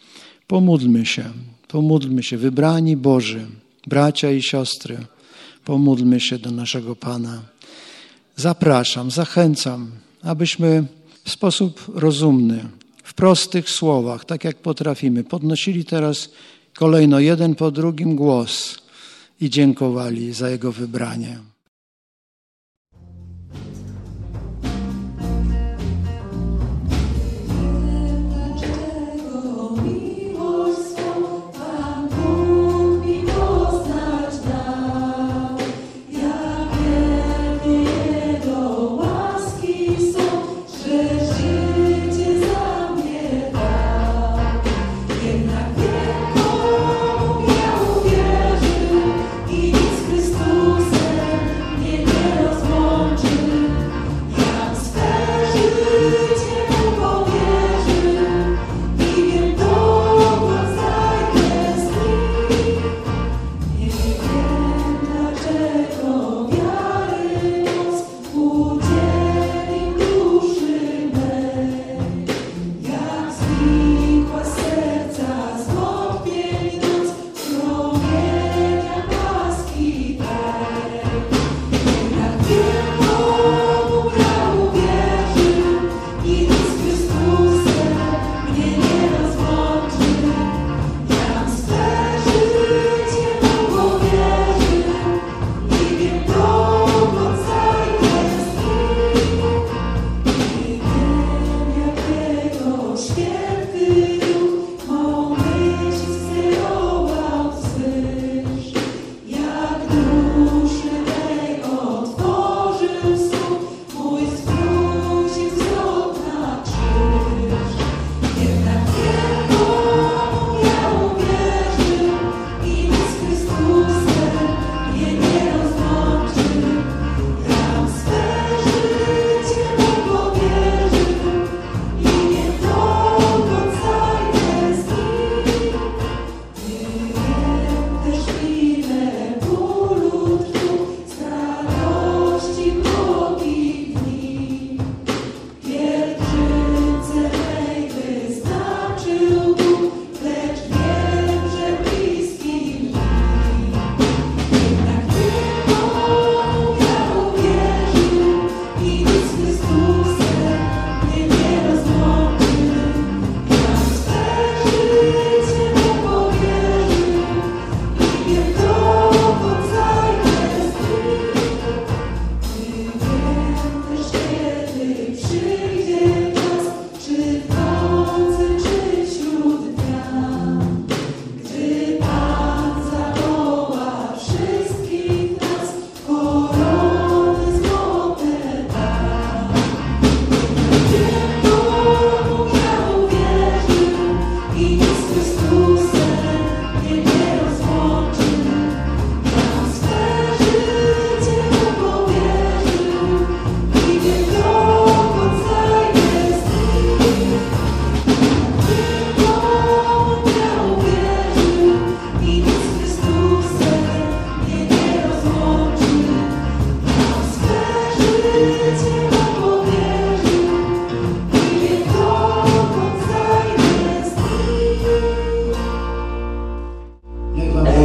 Pomódlmy się, wybrani Boży, bracia i siostry, pomódlmy się do naszego Pana. Zapraszam, zachęcam, abyśmy w sposób rozumny, w prostych słowach, tak jak potrafimy, podnosili teraz kolejno jeden po drugim głos i dziękowali za Jego wybranie. Chrystusem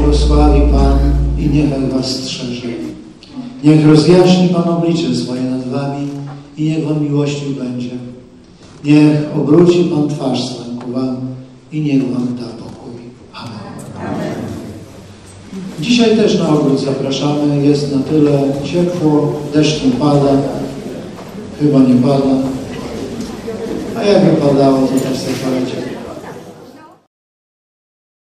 błogosławi Pan i niechaj was strzeże. Niech rozjaśni Pan oblicze swoje nad wami i niech wam miłościł będzie. Niech obróci Pan twarz swoją ku wam i niech wam da pokój. Amen. Dzisiaj też na ogród zapraszamy. Jest na tyle ciepło, deszcz nie pada, chyba nie pada. A jakby padało, to